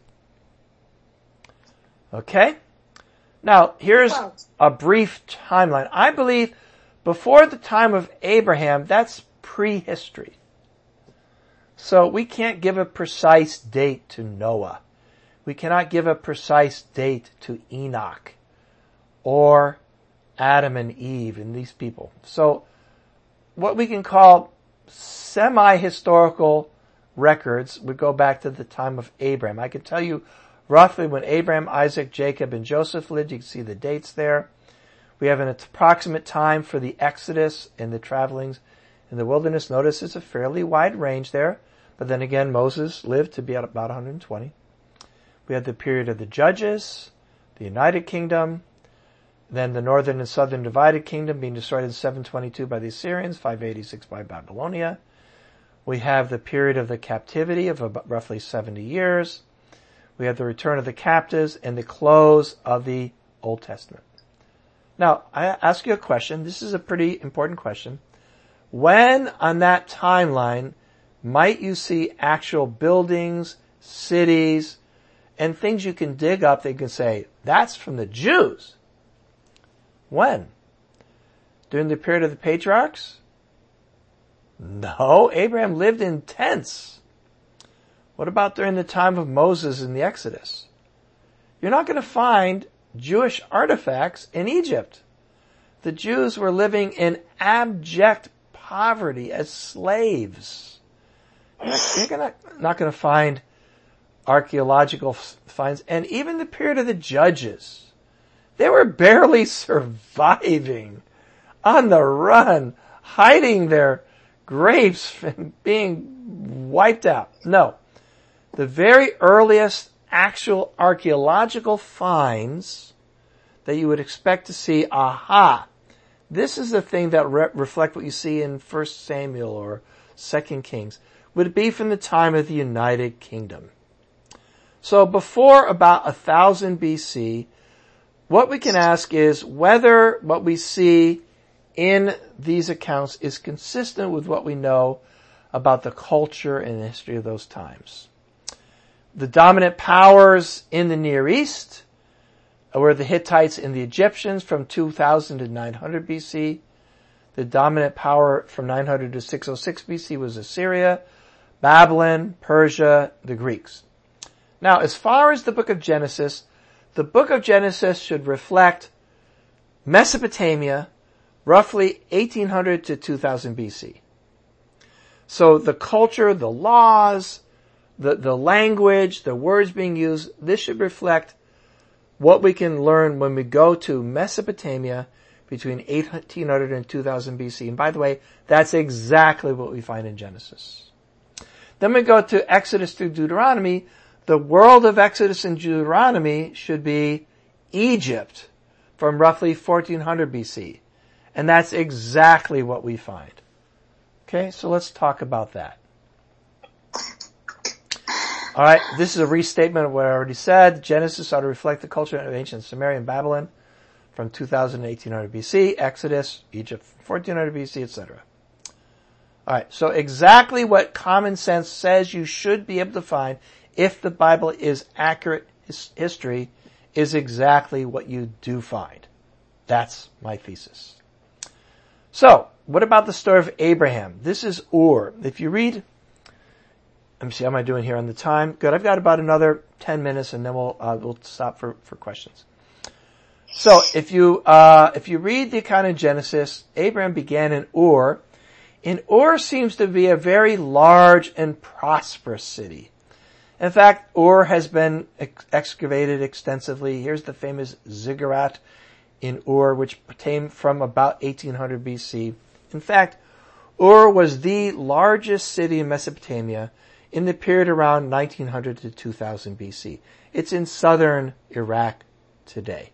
Okay? Now, here's a brief timeline. I believe before the time of Abraham, that's prehistory. So we can't give a precise date to Noah. We cannot give a precise date to Enoch or Adam and Eve and these people. So what we can call semi-historical records would go back to the time of Abraham. I can tell you roughly when Abraham, Isaac, Jacob, and Joseph lived. You can see the dates there. We have an approximate time for the Exodus and the travelings in the wilderness. Notice it's a fairly wide range there. But then again, Moses lived to be at about 120. We had the period of the Judges, the United Kingdom, then the northern and southern divided kingdom being destroyed in 722 by the Assyrians, 586 by Babylonia. We have the period of the captivity of about roughly 70 years. We have the return of the captives and the close of the Old Testament. Now, I ask you a question. This is a pretty important question. When on that timeline might you see actual buildings, cities, and things you can dig up that you can say, that's from the Jews? When? During the period of the patriarchs? No, Abraham lived in tents. What about during the time of Moses in the Exodus? You're not going to find Jewish artifacts in Egypt. The Jews were living in abject poverty as slaves. You're not going to find archaeological finds, and even the period of the Judges. They were barely surviving, on the run, hiding their grapes from being wiped out. No. The very earliest actual archaeological finds that you would expect to see, this is the thing that reflect what you see in 1 Samuel or 2 Kings, would be from the time of the United Kingdom. So before about 1000 BC, what we can ask is whether what we see in these accounts is consistent with what we know about the culture and the history of those times. The dominant powers in the Near East were the Hittites and the Egyptians from 2000 to 900 BC. The dominant power from 900 to 606 BC was Assyria, Babylon, Persia, the Greeks. Now, as far as the book of Genesis should reflect Mesopotamia, roughly 1800 to 2000 BC. So the culture, the laws, the language, the words being used, this should reflect what we can learn when we go to Mesopotamia between 1800 and 2000 BC. And by the way, that's exactly what we find in Genesis. Then we go to Exodus through Deuteronomy. The world of Exodus and Deuteronomy should be Egypt from roughly 1400 BC. And that's exactly what we find. Okay, so let's talk about that. Alright, this is a restatement of what I already said. Genesis ought to reflect the culture of ancient Samaria and Babylon from 2000 to 1800 BC. Exodus, Egypt, 1400 BC, etc. Alright, so exactly what common sense says you should be able to find if the Bible is accurate history is exactly what you do find. That's my thesis. So, what about the story of Abraham? This is Ur. If you read, let me see, how am I doing here on the time? Good, I've got about another 10 minutes and then we'll stop for questions. So, if you read the account in Genesis, Abraham began in Ur. And Ur seems to be a very large and prosperous city. In fact, Ur has been excavated extensively. Here's the famous ziggurat in Ur, which came from about 1800 BC. In fact, Ur was the largest city in Mesopotamia in the period around 1900 to 2000 BC. It's in southern Iraq today.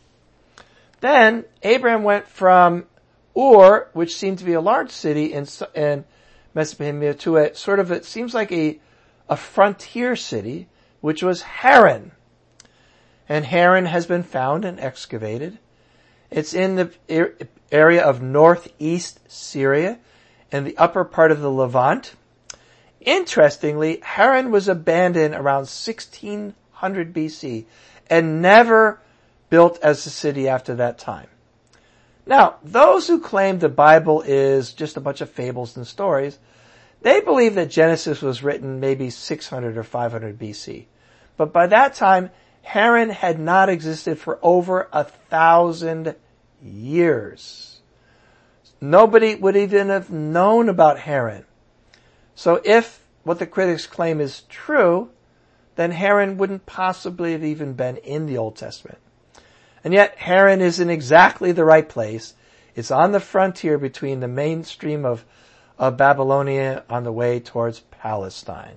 Then Abraham went from Ur, which seemed to be a large city in Mesopotamia, to a sort of, it seems like a frontier city, which was Haran. And Haran has been found and excavated. It's in the area of northeast Syria and the upper part of the Levant. Interestingly, Haran was abandoned around 1600 BC and never built as a city after that time. Now, those who claim the Bible is just a bunch of fables and stories, they believe that Genesis was written maybe 600 or 500 BC. But by that time, Haran had not existed for over 1,000 years. Nobody would even have known about Haran. So if what the critics claim is true, then Haran wouldn't possibly have even been in the Old Testament. And yet Haran is in exactly the right place. It's on the frontier between the mainstream of Babylonia on the way towards Palestine.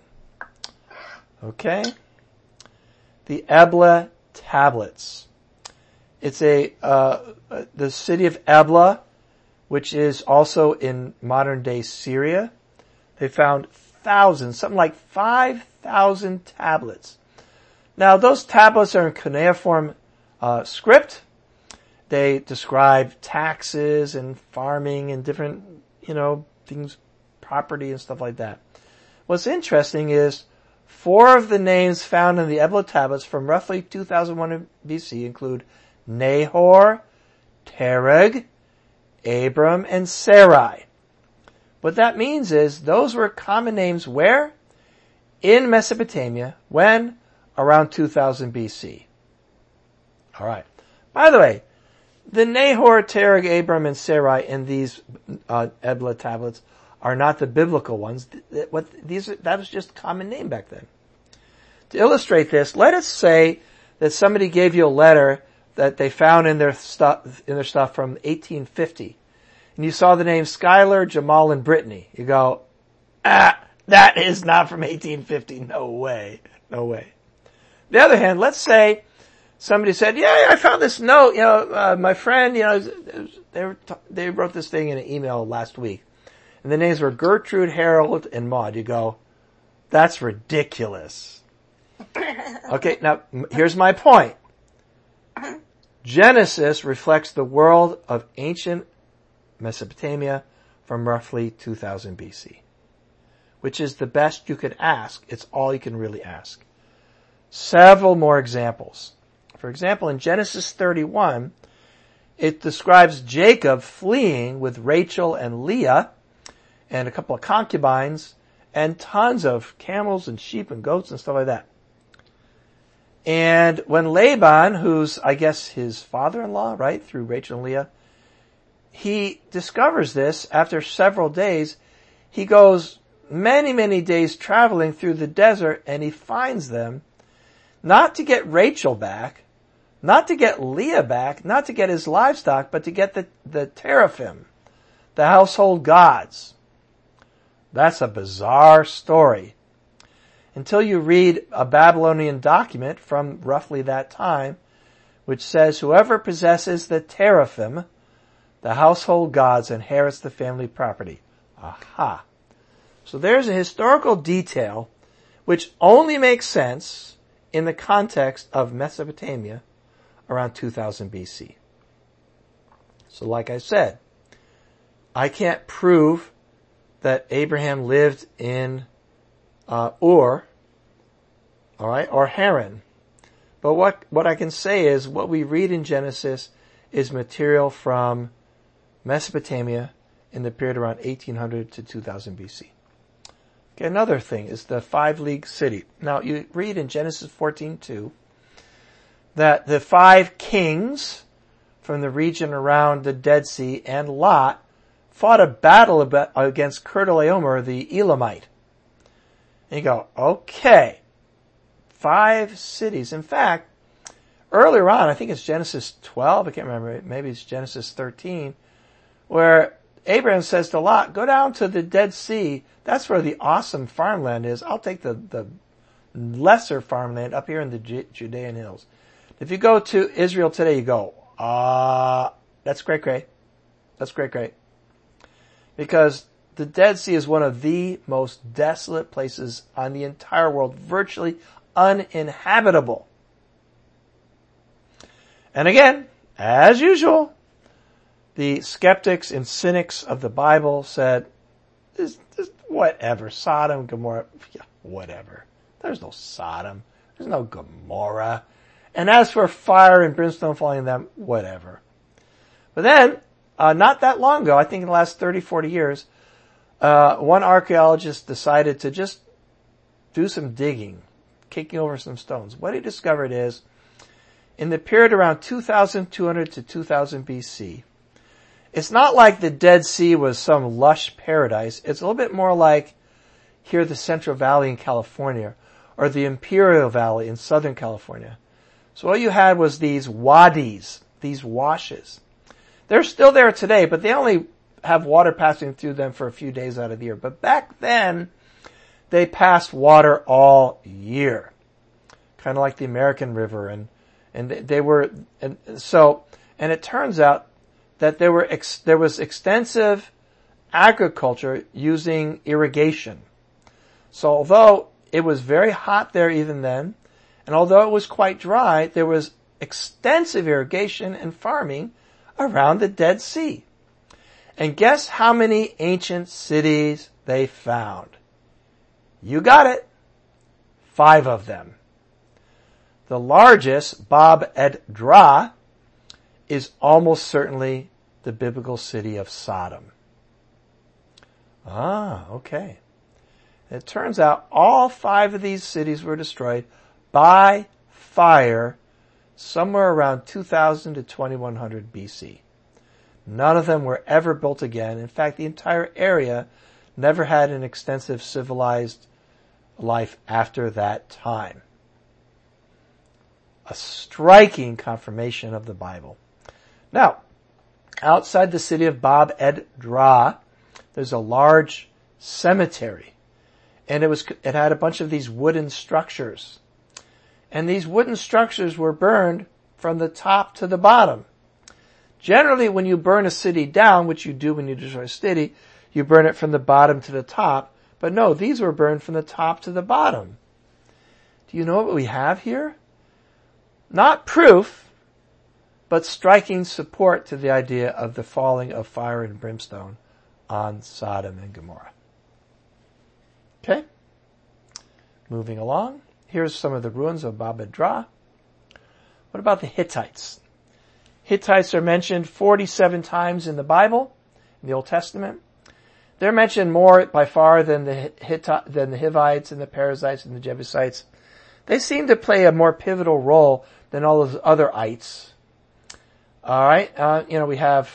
Okay? The Ebla tablets. It's the city of Ebla, which is also in modern day Syria. They found thousands, something like 5,000 tablets. Now those tablets are in cuneiform script. They describe taxes and farming and different, things, property and stuff like that. What's interesting is 4 of the names found in the Ebla tablets from roughly 2001 BC include Nahor, Terah, Abram, and Sarai. What that means is those were common names where? In Mesopotamia, when? Around 2000 BC. Alright. By the way, the Nahor, Terah, Abram, and Sarai in these Ebla tablets are not the biblical ones. That was just a common name back then. to illustrate this, let us say that somebody gave you a letter that they found in their stuff from 1850. And you saw the name Skylar, Jamal, and Brittany. You go, that is not from 1850. No way. No way. On the other hand, let's say somebody said, yeah, I found this note, my friend, they wrote this thing in an email last week. And the names were Gertrude, Harold, and Maud. You go, that's ridiculous. Okay, now here's my point. Genesis reflects the world of ancient Mesopotamia from roughly 2000 BC, which is the best you could ask. It's all you can really ask. Several more examples. For example, in Genesis 31, it describes Jacob fleeing with Rachel and Leah and a couple of concubines and tons of camels and sheep and goats and stuff like that. And when Laban, who's, I guess, his father-in-law, right, through Rachel and Leah, he discovers this after several days. He goes many, many days traveling through the desert, and he finds them not to get Rachel back, not to get Leah back, not to get his livestock, but to get the teraphim, the household gods. That's a bizarre story. Until you read a Babylonian document from roughly that time, which says, whoever possesses the teraphim, the household gods, inherits the family property. Aha. So there's a historical detail which only makes sense in the context of Mesopotamia around 2000 BC. So like I said, I can't prove that Abraham lived in Ur, all right, or Haran. But what I can say is what we read in Genesis is material from Mesopotamia in the period around 1800 to 2000 BC. Okay, another thing is the 5-league city. Now you read in Genesis 14:2 that the 5 kings from the region around the Dead Sea and Lot fought a battle against Kedorlaomer the Elamite. And you go, okay, 5 cities. In fact, earlier on, I think it's Genesis 12, I can't remember, maybe it's Genesis 13, where Abraham says to Lot, go down to the Dead Sea. That's where the awesome farmland is. I'll take the lesser farmland up here in the Judean hills. If you go to Israel today, you go, that's great. That's great. Because the Dead Sea is one of the most desolate places on the entire world, virtually uninhabitable. And again, as usual, the skeptics and cynics of the Bible said, whatever, Sodom, Gomorrah, yeah, whatever. There's no Sodom. There's no Gomorrah. And as for fire and brimstone falling on them, whatever. But then, not that long ago, I think in the last 30, 40 years, one archaeologist decided to just do some digging, kicking over some stones. What he discovered is, in the period around 2200 to 2000 BC, it's not like the Dead Sea was some lush paradise. It's a little bit more like here the Central Valley in California or the Imperial Valley in Southern California. So what you had was these wadis, these washes. They're still there today, but they only have water passing through them for a few days out of the year. But back then, they passed water all year. Kind of like the American River. And it turns out that there was extensive agriculture using irrigation. So although it was very hot there even then, and although it was quite dry, there was extensive irrigation and farming around the Dead Sea. And guess how many ancient cities they found? You got it. 5 of them. The largest, Bab Edra, is almost certainly the biblical city of Sodom. Okay. It turns out all 5 of these cities were destroyed by fire somewhere around 2000 to 2100 BC. None of them were ever built again. In fact, the entire area never had an extensive civilized life after that time. a striking confirmation of the Bible. Now, outside the city of Bab Edra, there's a large cemetery. And it had a bunch of these wooden structures. And these wooden structures were burned from the top to the bottom. Generally, when you burn a city down, which you do when you destroy a city, you burn it from the bottom to the top. But no, these were burned from the top to the bottom. Do you know what we have here? Not proof, but striking support to the idea of the falling of fire and brimstone on Sodom and Gomorrah. Okay? Moving along. Here's some of the ruins of Bab Edra. What about the Hittites? Hittites are mentioned 47 times in the Bible, in the Old Testament. They're mentioned more by far than the Hivites and the Perizzites and the Jebusites. They seem to play a more pivotal role than all those other ites. All right, we have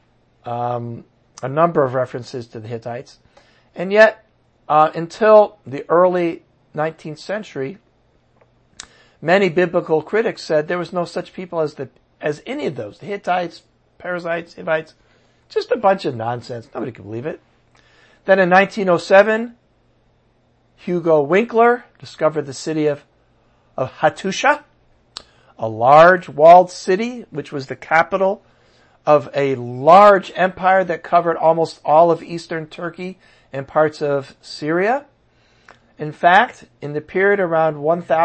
a number of references to the Hittites, and yet until the early 19th century, many biblical critics said there was no such people as any of those. The Hittites, Perizzites, Hivites, just a bunch of nonsense. Nobody could believe it. Then in 1907, Hugo Winkler discovered the city of Hattusha, a large walled city, which was the capital of a large empire that covered almost all of eastern Turkey and parts of Syria. In fact, in the period around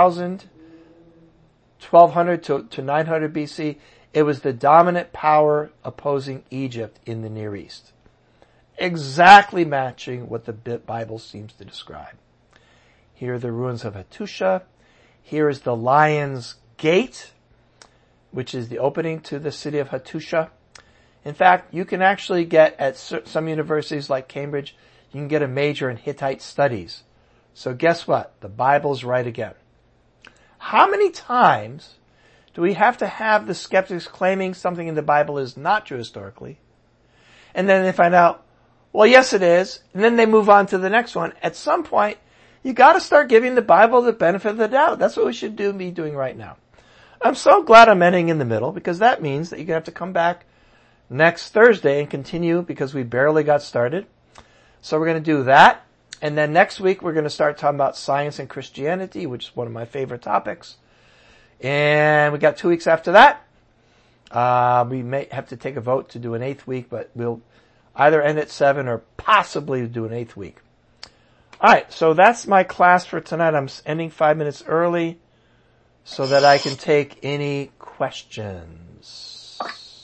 1200 to 900 BC, it was the dominant power opposing Egypt in the Near East. Exactly matching what the Bible seems to describe. Here are the ruins of Hattusha. Here is the Lion's Gate, which is the opening to the city of Hattusha. In fact, you can actually get at some universities like Cambridge, you can get a major in Hittite studies. So guess what? The Bible's right again. How many times do we have to have the skeptics claiming something in the Bible is not true historically? And then they find out, well, yes it is. And then they move on to the next one. At some point, you gotta start giving the Bible the benefit of the doubt. That's what we should be doing right now. I'm so glad I'm ending in the middle, because that means that you're gonna have to come back next Thursday and continue, because we barely got started. So we're going to do that. And then next week we're going to start talking about science and Christianity, which is one of my favorite topics. And we got 2 weeks after that. We may have to take a vote to do an 8th week, but we'll either end at 7 or possibly do an 8th week. Alright, so that's my class for tonight. I'm ending 5 minutes early so that I can take any questions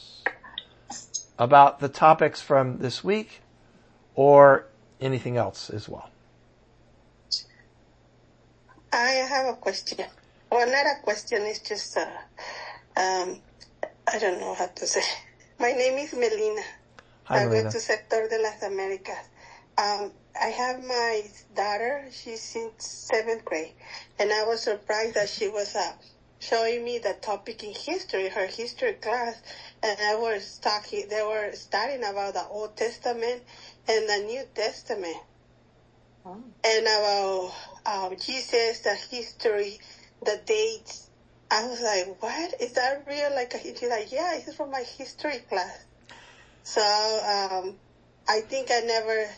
about the topics from this week or anything else as well. I have a question. Well, not a question, it's just I don't know how to say. My name is Melina. Hi, I Melina. go to Sector de las Americas. I have my daughter, she's in 7th grade, and I was surprised that she was showing me the topic in history, her history class, and they were studying about the Old Testament and the New Testament. Oh. And about Jesus, the history, the dates. I was like, what? Is that real? She's like, yeah, it's from my history class. So, I think I never,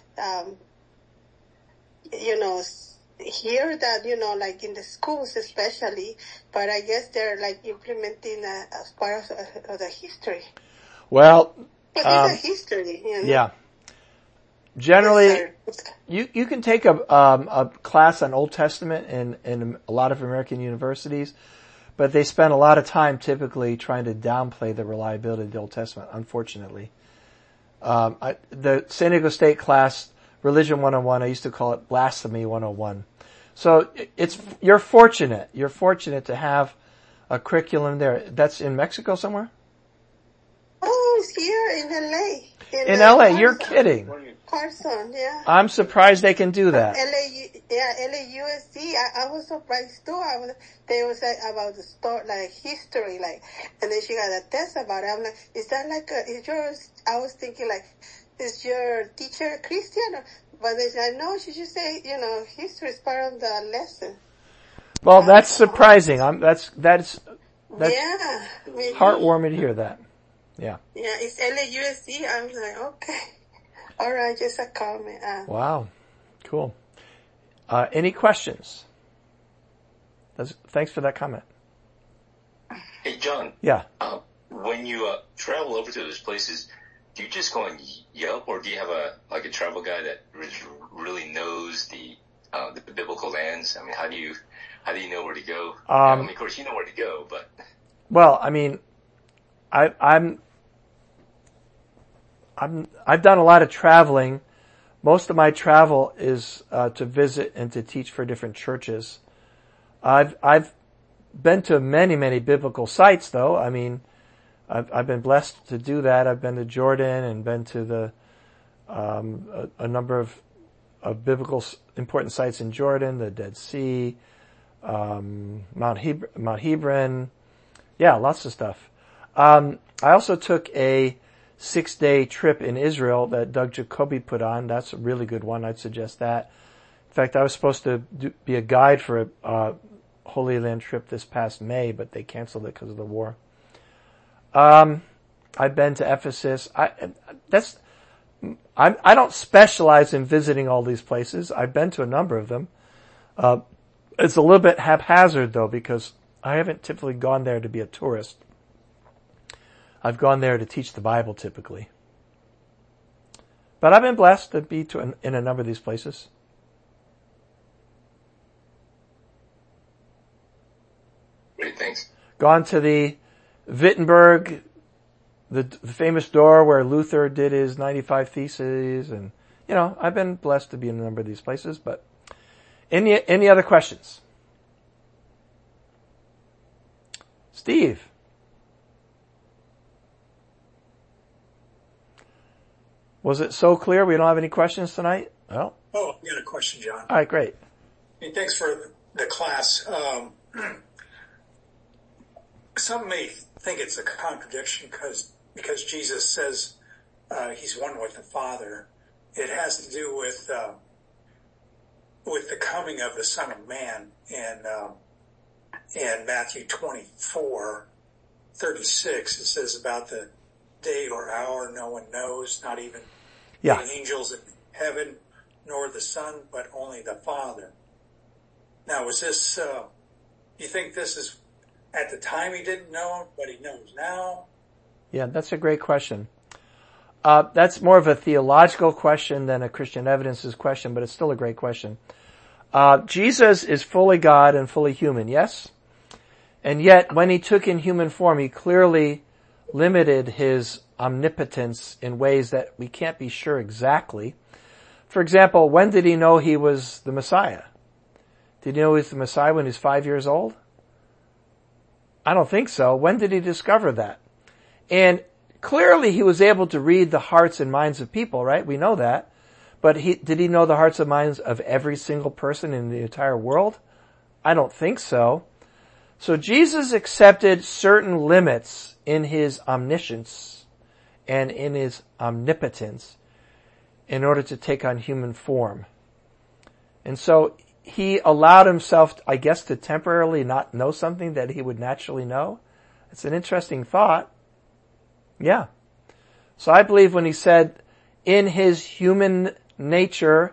hear that, like in the schools especially, but I guess they're like implementing as part of the history. Well, but it's a history, Yeah. Generally, you can take a class on Old Testament in a lot of American universities, but they spend a lot of time typically trying to downplay the reliability of the Old Testament, unfortunately. The San Diego State class, Religion 101, I used to call it Blasphemy 101. So you're fortunate to have a curriculum there. That's in Mexico somewhere? Oh, it's here in LA. In LA, you're kidding. Carson, yeah. I'm surprised they can do that. LAUSD, I was surprised too. They was about the story, like history, and then she got a test about it. I'm like, is that I was thinking like, is your teacher Christian? But they said, no, she should say, history is part of the lesson. Well, that's surprising. That's Yeah. Maybe. Heartwarming to hear that. Yeah. Yeah, it's LAUSD. I was like, okay. All right, just a comment. Wow. Cool. Any questions? Thanks for that comment. Hey, John. Yeah. When you travel over to those places, do you just go on Yelp, or do you have a travel guide that really knows the biblical lands? I mean, how do you know where to go? I mean, of course, you know where to go, but. Well, I mean, I've done a lot of traveling. Most of my travel is to visit and to teach for different churches. I've been to many biblical sites, though. I mean, I've been blessed to do that. I've been to Jordan and been to a number of biblical important sites in Jordan, the Dead Sea, Mount Hebron. Yeah, lots of stuff. I also took a 6-day trip in Israel that Doug Jacoby put on. That's a really good one. I'd suggest that. In fact, I was supposed to be a guide for a Holy Land trip this past May, but they canceled it because of the war. I've been to Ephesus. I don't specialize in visiting all these places. I've been to a number of them. It's a little bit haphazard though, because I haven't typically gone there to be a tourist. I've gone there to teach the Bible typically. But I've been blessed to be in a number of these places. Great, thanks. Gone to the Wittenberg, the famous door where Luther did his 95 Theses, and, I've been blessed to be in a number of these places, but any other questions? Steve? Was it so clear we don't have any questions tonight? Well. Oh, I got a question, John. All right, great. Hey, thanks for the class. Some may think it's a contradiction because Jesus says he's one with the Father. It has to do with the coming of the Son of Man in Matthew 24:36. It says about the day or hour no one knows, not even the angels in heaven, nor the Son, but only the Father. Now, is this, do you think this is at the time he didn't know, but he knows now? Yeah, that's a great question. That's more of a theological question than a Christian evidences question, but it's still a great question. Jesus is fully God and fully human, yes? And yet, when he took in human form, he clearly limited his omnipotence in ways that we can't be sure exactly. For example, when did he know he was the Messiah? Did he know he was the Messiah when he was 5 years old? I don't think so. When did he discover that? And clearly he was able to read the hearts and minds of people, right? We know that. But did he know the hearts and minds of every single person in the entire world? I don't think so. So Jesus accepted certain limits in his omniscience and in his omnipotence in order to take on human form. And so he allowed himself, I guess, to temporarily not know something that he would naturally know. It's an interesting thought. Yeah. So I believe when he said in his human nature,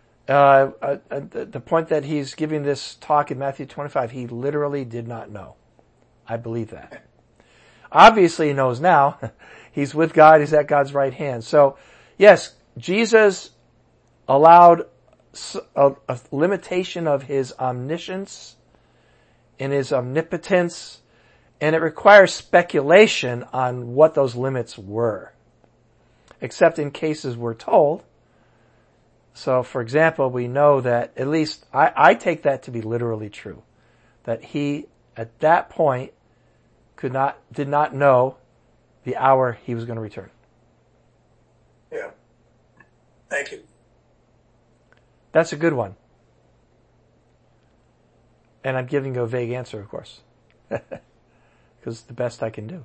the point that he's giving this talk in Matthew 25, he literally did not know. I believe that. Obviously he knows now. He's with God. He's at God's right hand. So yes, Jesus allowed a limitation of his omniscience and his omnipotence, and it requires speculation on what those limits were. Except in cases we're told. So, for example, we know that, at least I take that to be literally true, that he, at that point, did not know the hour he was going to return. Yeah. Thank you. That's a good one. And I'm giving you a vague answer, of course. Because it's the best I can do.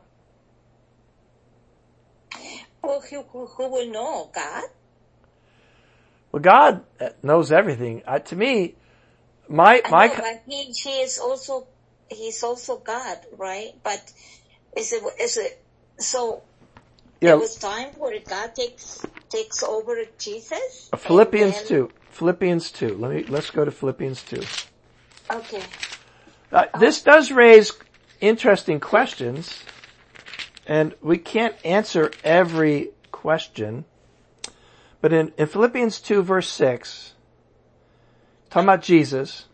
Well, who will know? God? Well, God knows everything. To me, but he is also he's also God, right? But is it so? Yeah. It was time where God takes over Jesus. Philippians 2. Let's go to Philippians 2. Okay. This does raise interesting questions, and we can't answer every question. But in Philippians 2 verse 6, talking about Jesus,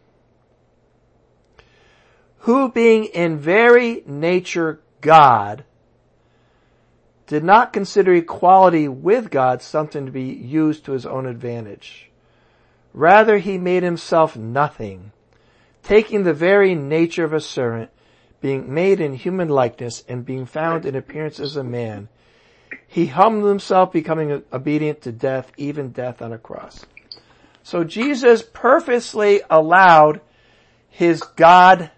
who being in very nature God, did not consider equality with God something to be used to his own advantage. Rather, he made himself nothing, taking the very nature of a servant, being made in human likeness, and being found in appearance as a man. He humbled himself, becoming obedient to death, even death on a cross. So Jesus purposely allowed his God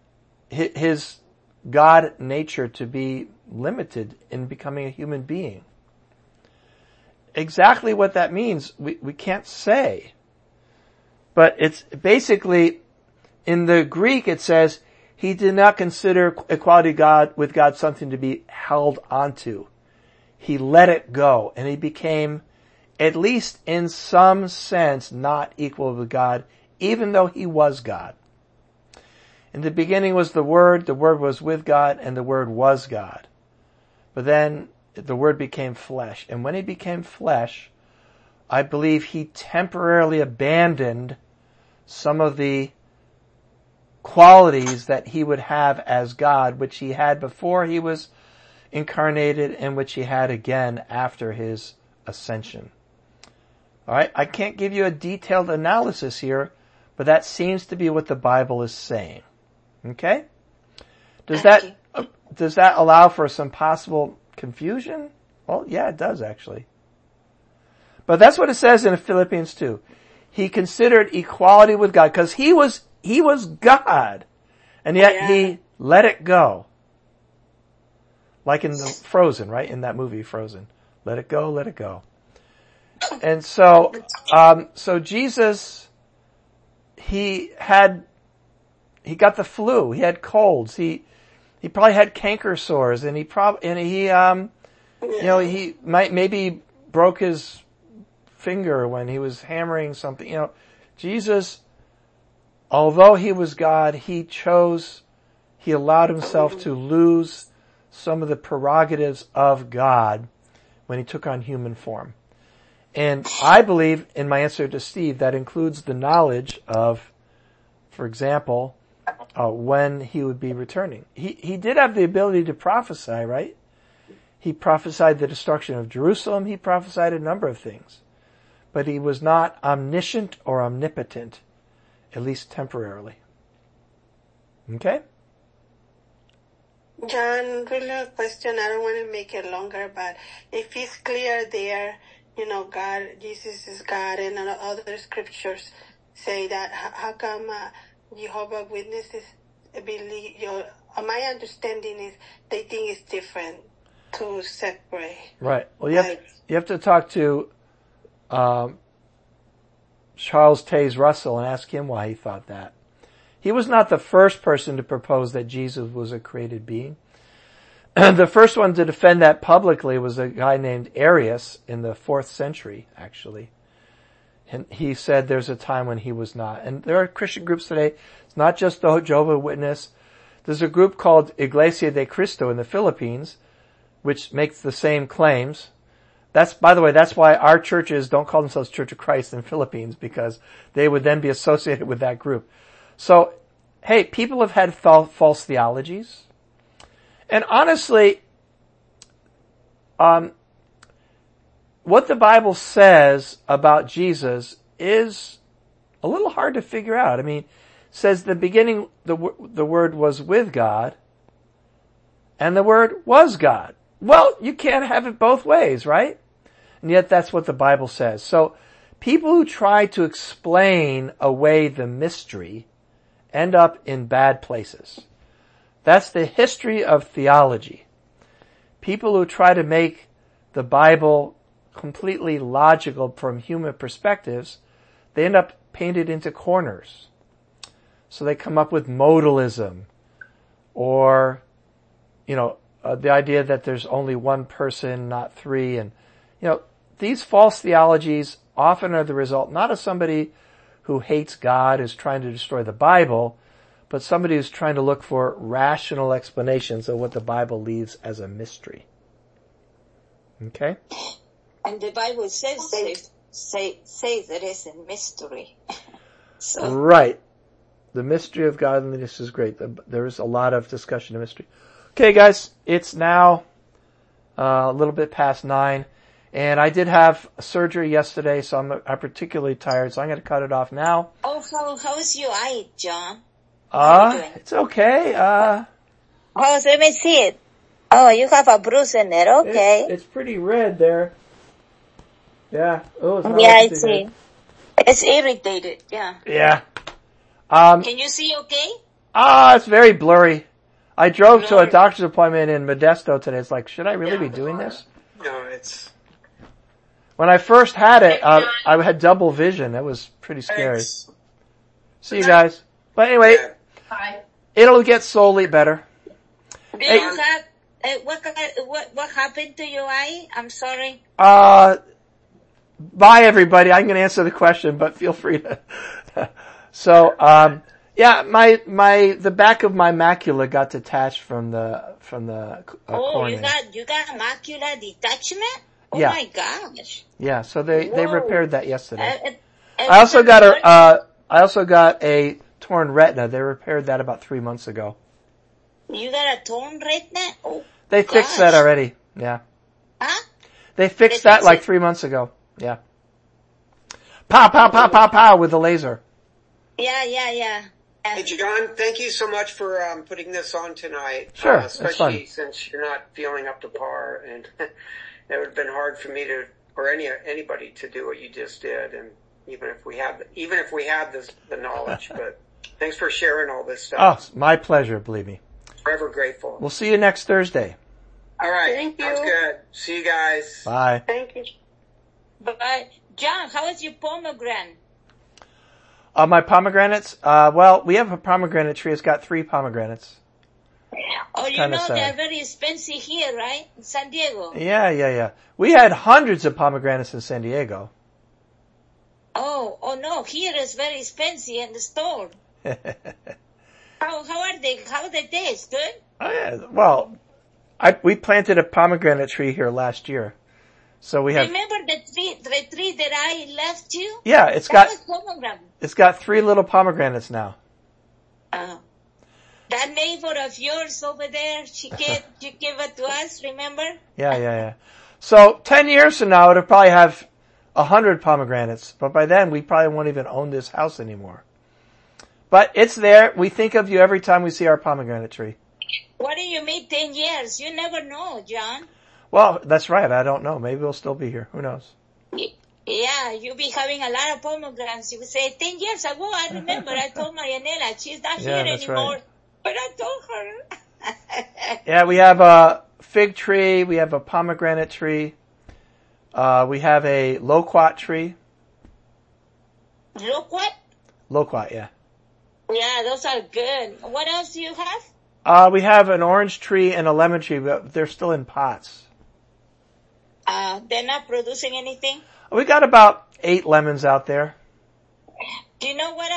nature to be limited in becoming a human being. Exactly what that means, we can't say. But it's basically, in the Greek it says, he did not consider equality with God something to be held onto. He let it go, and he became, at least in some sense, not equal with God, even though he was God. In the beginning was the Word was with God, and the Word was God. But then the Word became flesh. And when he became flesh, I believe he temporarily abandoned some of the qualities that he would have as God, which he had before he was incarnated and which he had again after his ascension. Alright, I can't give you a detailed analysis here, but that seems to be what the Bible is saying. Okay? Does that allow for some possible confusion? Well, yeah, it does actually. But that's what it says in Philippians 2. He considered equality with God, because he was God, and yet he let it go. Like in the Frozen, right? In that movie, Frozen. Let it go, let it go. And so Jesus, he got the flu, he had colds, he probably had canker sores, and he maybe broke his finger when he was hammering something. Jesus, although he was God, he allowed himself to lose some of the prerogatives of God when he took on human form. And I believe, in my answer to Steve, that includes the knowledge of, for example, when he would be returning. He did have the ability to prophesy, right? He prophesied the destruction of Jerusalem. He prophesied a number of things. But he was not omniscient or omnipotent, at least temporarily. Okay? John, really a question. I don't want to make it longer, but if it's clear there, God, Jesus is God, and other scriptures say that, how come Jehovah's Witnesses believe, my understanding is they think it's different to separate. Right. Well, you have to talk to Charles Taze Russell and ask him why he thought that. He was not the first person to propose that Jesus was a created being. The first one to defend that publicly was a guy named Arius in the 4th century, actually. And he said there's a time when he was not. And there are Christian groups today. It's not just the Jehovah's Witness. There's a group called Iglesia de Cristo in the Philippines, which makes the same claims. By the way, that's why our churches don't call themselves Church of Christ in the Philippines, because they would then be associated with that group. So, hey, people have had false theologies. And honestly, what the Bible says about Jesus is a little hard to figure out. I mean, it says the beginning, the Word was with God, and the Word was God. Well, you can't have it both ways, right? And yet that's what the Bible says. So people who try to explain away the mystery end up in bad places. That's the history of theology. People who try to make the Bible completely logical from human perspectives, they end up painted into corners. So they come up with modalism, or, the idea that there's only one person, not three. And, these false theologies often are the result not of somebody who hates God, is trying to destroy the Bible, but somebody who's trying to look for rational explanations of what the Bible leaves as a mystery. Okay? And the Bible says that it's a mystery. So. Right. The mystery of godliness is great. There's a lot of discussion of mystery. Okay, guys, it's now a little bit past 9, and I did have surgery yesterday, so I'm particularly tired, so I'm going to cut it off now. Oh, how's your eye, John? It's okay. Let me see it. Oh, you have a bruise in it. Okay. It's pretty red there. Yeah. Oh, it's not I see. Good. It's irritated. Yeah. Yeah. Can you see okay? It's very blurry. I drove to a doctor's appointment in Modesto today. It's like, should I really be doing this? No, it's... When I first had it, I had double vision. That was pretty scary. Thanks. See you guys. But anyway, it'll get slowly better. Do you have, what happened to your eye? I'm sorry. Bye everybody. I'm going to answer the question, but feel free to. So, the back of my macula got detached from the cornea. You got macular detachment? Oh yeah. My gosh. Yeah, so they repaired that yesterday. I also got a torn retina. They repaired that about 3 months ago. You got a torn retina? Oh, they fixed that already. Yeah. Huh? They fixed that like 3 months ago. Yeah. Pow, pow, pow, pow, pow with the laser. Yeah. Hey, John, thank you so much for putting this on tonight. Sure, especially since you're not feeling up to par, and it would have been hard for me or anybody to do what you just did, and even if we had the knowledge, but thanks for sharing all this stuff. Oh, it's my pleasure, believe me. Forever grateful. We'll see you next Thursday. All right. Thank you. Sounds good. See you guys. Bye. Thank you. Bye. John, how is your pomegranate? My pomegranates? We have a pomegranate tree. It's got 3 pomegranates. Oh, you know they're very expensive here, right? In San Diego. Yeah. We had hundreds of pomegranates in San Diego. Oh no, here is very expensive in the store. How are they? How they taste? Good? Oh yeah, well, we planted a pomegranate tree here last year. So we have... Remember the tree that I left you? Yeah, it's got 3 little pomegranates now. That neighbor of yours over there, she gave it to us, remember? Yeah. So 10 years from now, it'll probably have 100 pomegranates. But by then, we probably won't even own this house anymore. But it's there. We think of you every time we see our pomegranate tree. What do you mean 10 years? You never know, John. Well, that's right. I don't know. Maybe we'll still be here. Who knows? Yeah, you'll be having a lot of pomegranates. You would say, 10 years ago, I remember I told Marianela, she's not here anymore. Right. But I told her. Yeah, we have a fig tree. We have a pomegranate tree. We have a loquat tree. Loquat? Loquat, yeah. Yeah, those are good. What else do you have? We have an orange tree and a lemon tree, but they're still in pots. They're not producing anything? We got about 8 lemons out there. Do you know what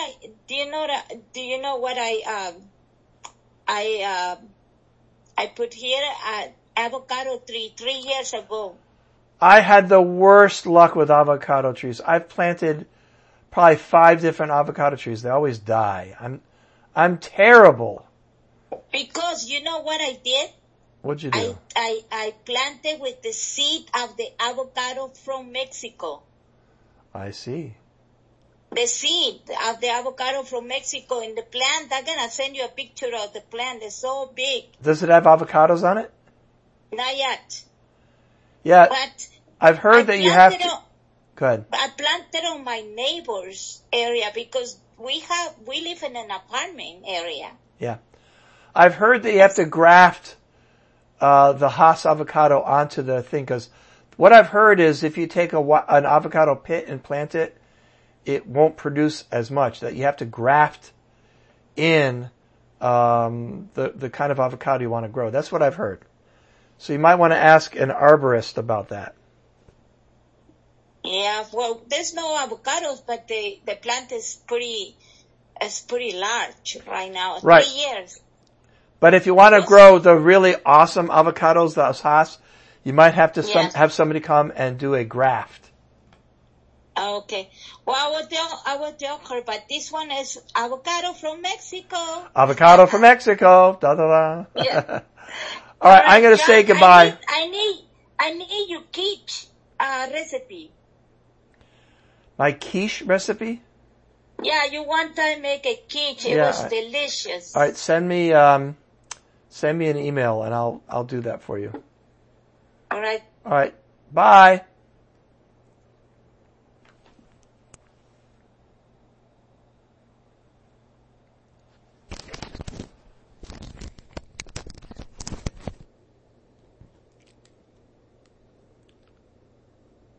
I put here? Avocado tree 3 years ago. I had the worst luck with avocado trees. I've planted probably 5 different avocado trees. They always die. I'm terrible. Because you know what I did? What'd you do? I planted with the seed of the avocado from Mexico. I see. The seed of the avocado from Mexico in the plant. I'm gonna send you a picture of the plant. It's so big. Does it have avocados on it? Not yet. Yeah. But I've heard that you have to... Go ahead. I planted on my neighbor's area because we live in an apartment area. Yeah. I've heard that you have to graft the Hass avocado onto the thing, because what I've heard is if you take an avocado pit and plant it, it won't produce as much. That you have to graft in the kind of avocado you want to grow. That's what I've heard. So you might want to ask an arborist about that. Yeah, well, there's no avocados, but the plant is pretty large right now. Right. 3 years. But if you want to grow the really awesome avocados, the asas, you might have to have somebody come and do a graft. Okay. Well, I will tell her, but this one is avocado from Mexico. Avocado from Mexico. Da da da. Yeah. All right, I'm going to say goodbye. I need your quiche recipe. My quiche recipe? Yeah, you one time make a quiche. It was delicious. All right, send me an email and I'll do that for you. All right. All right. Bye.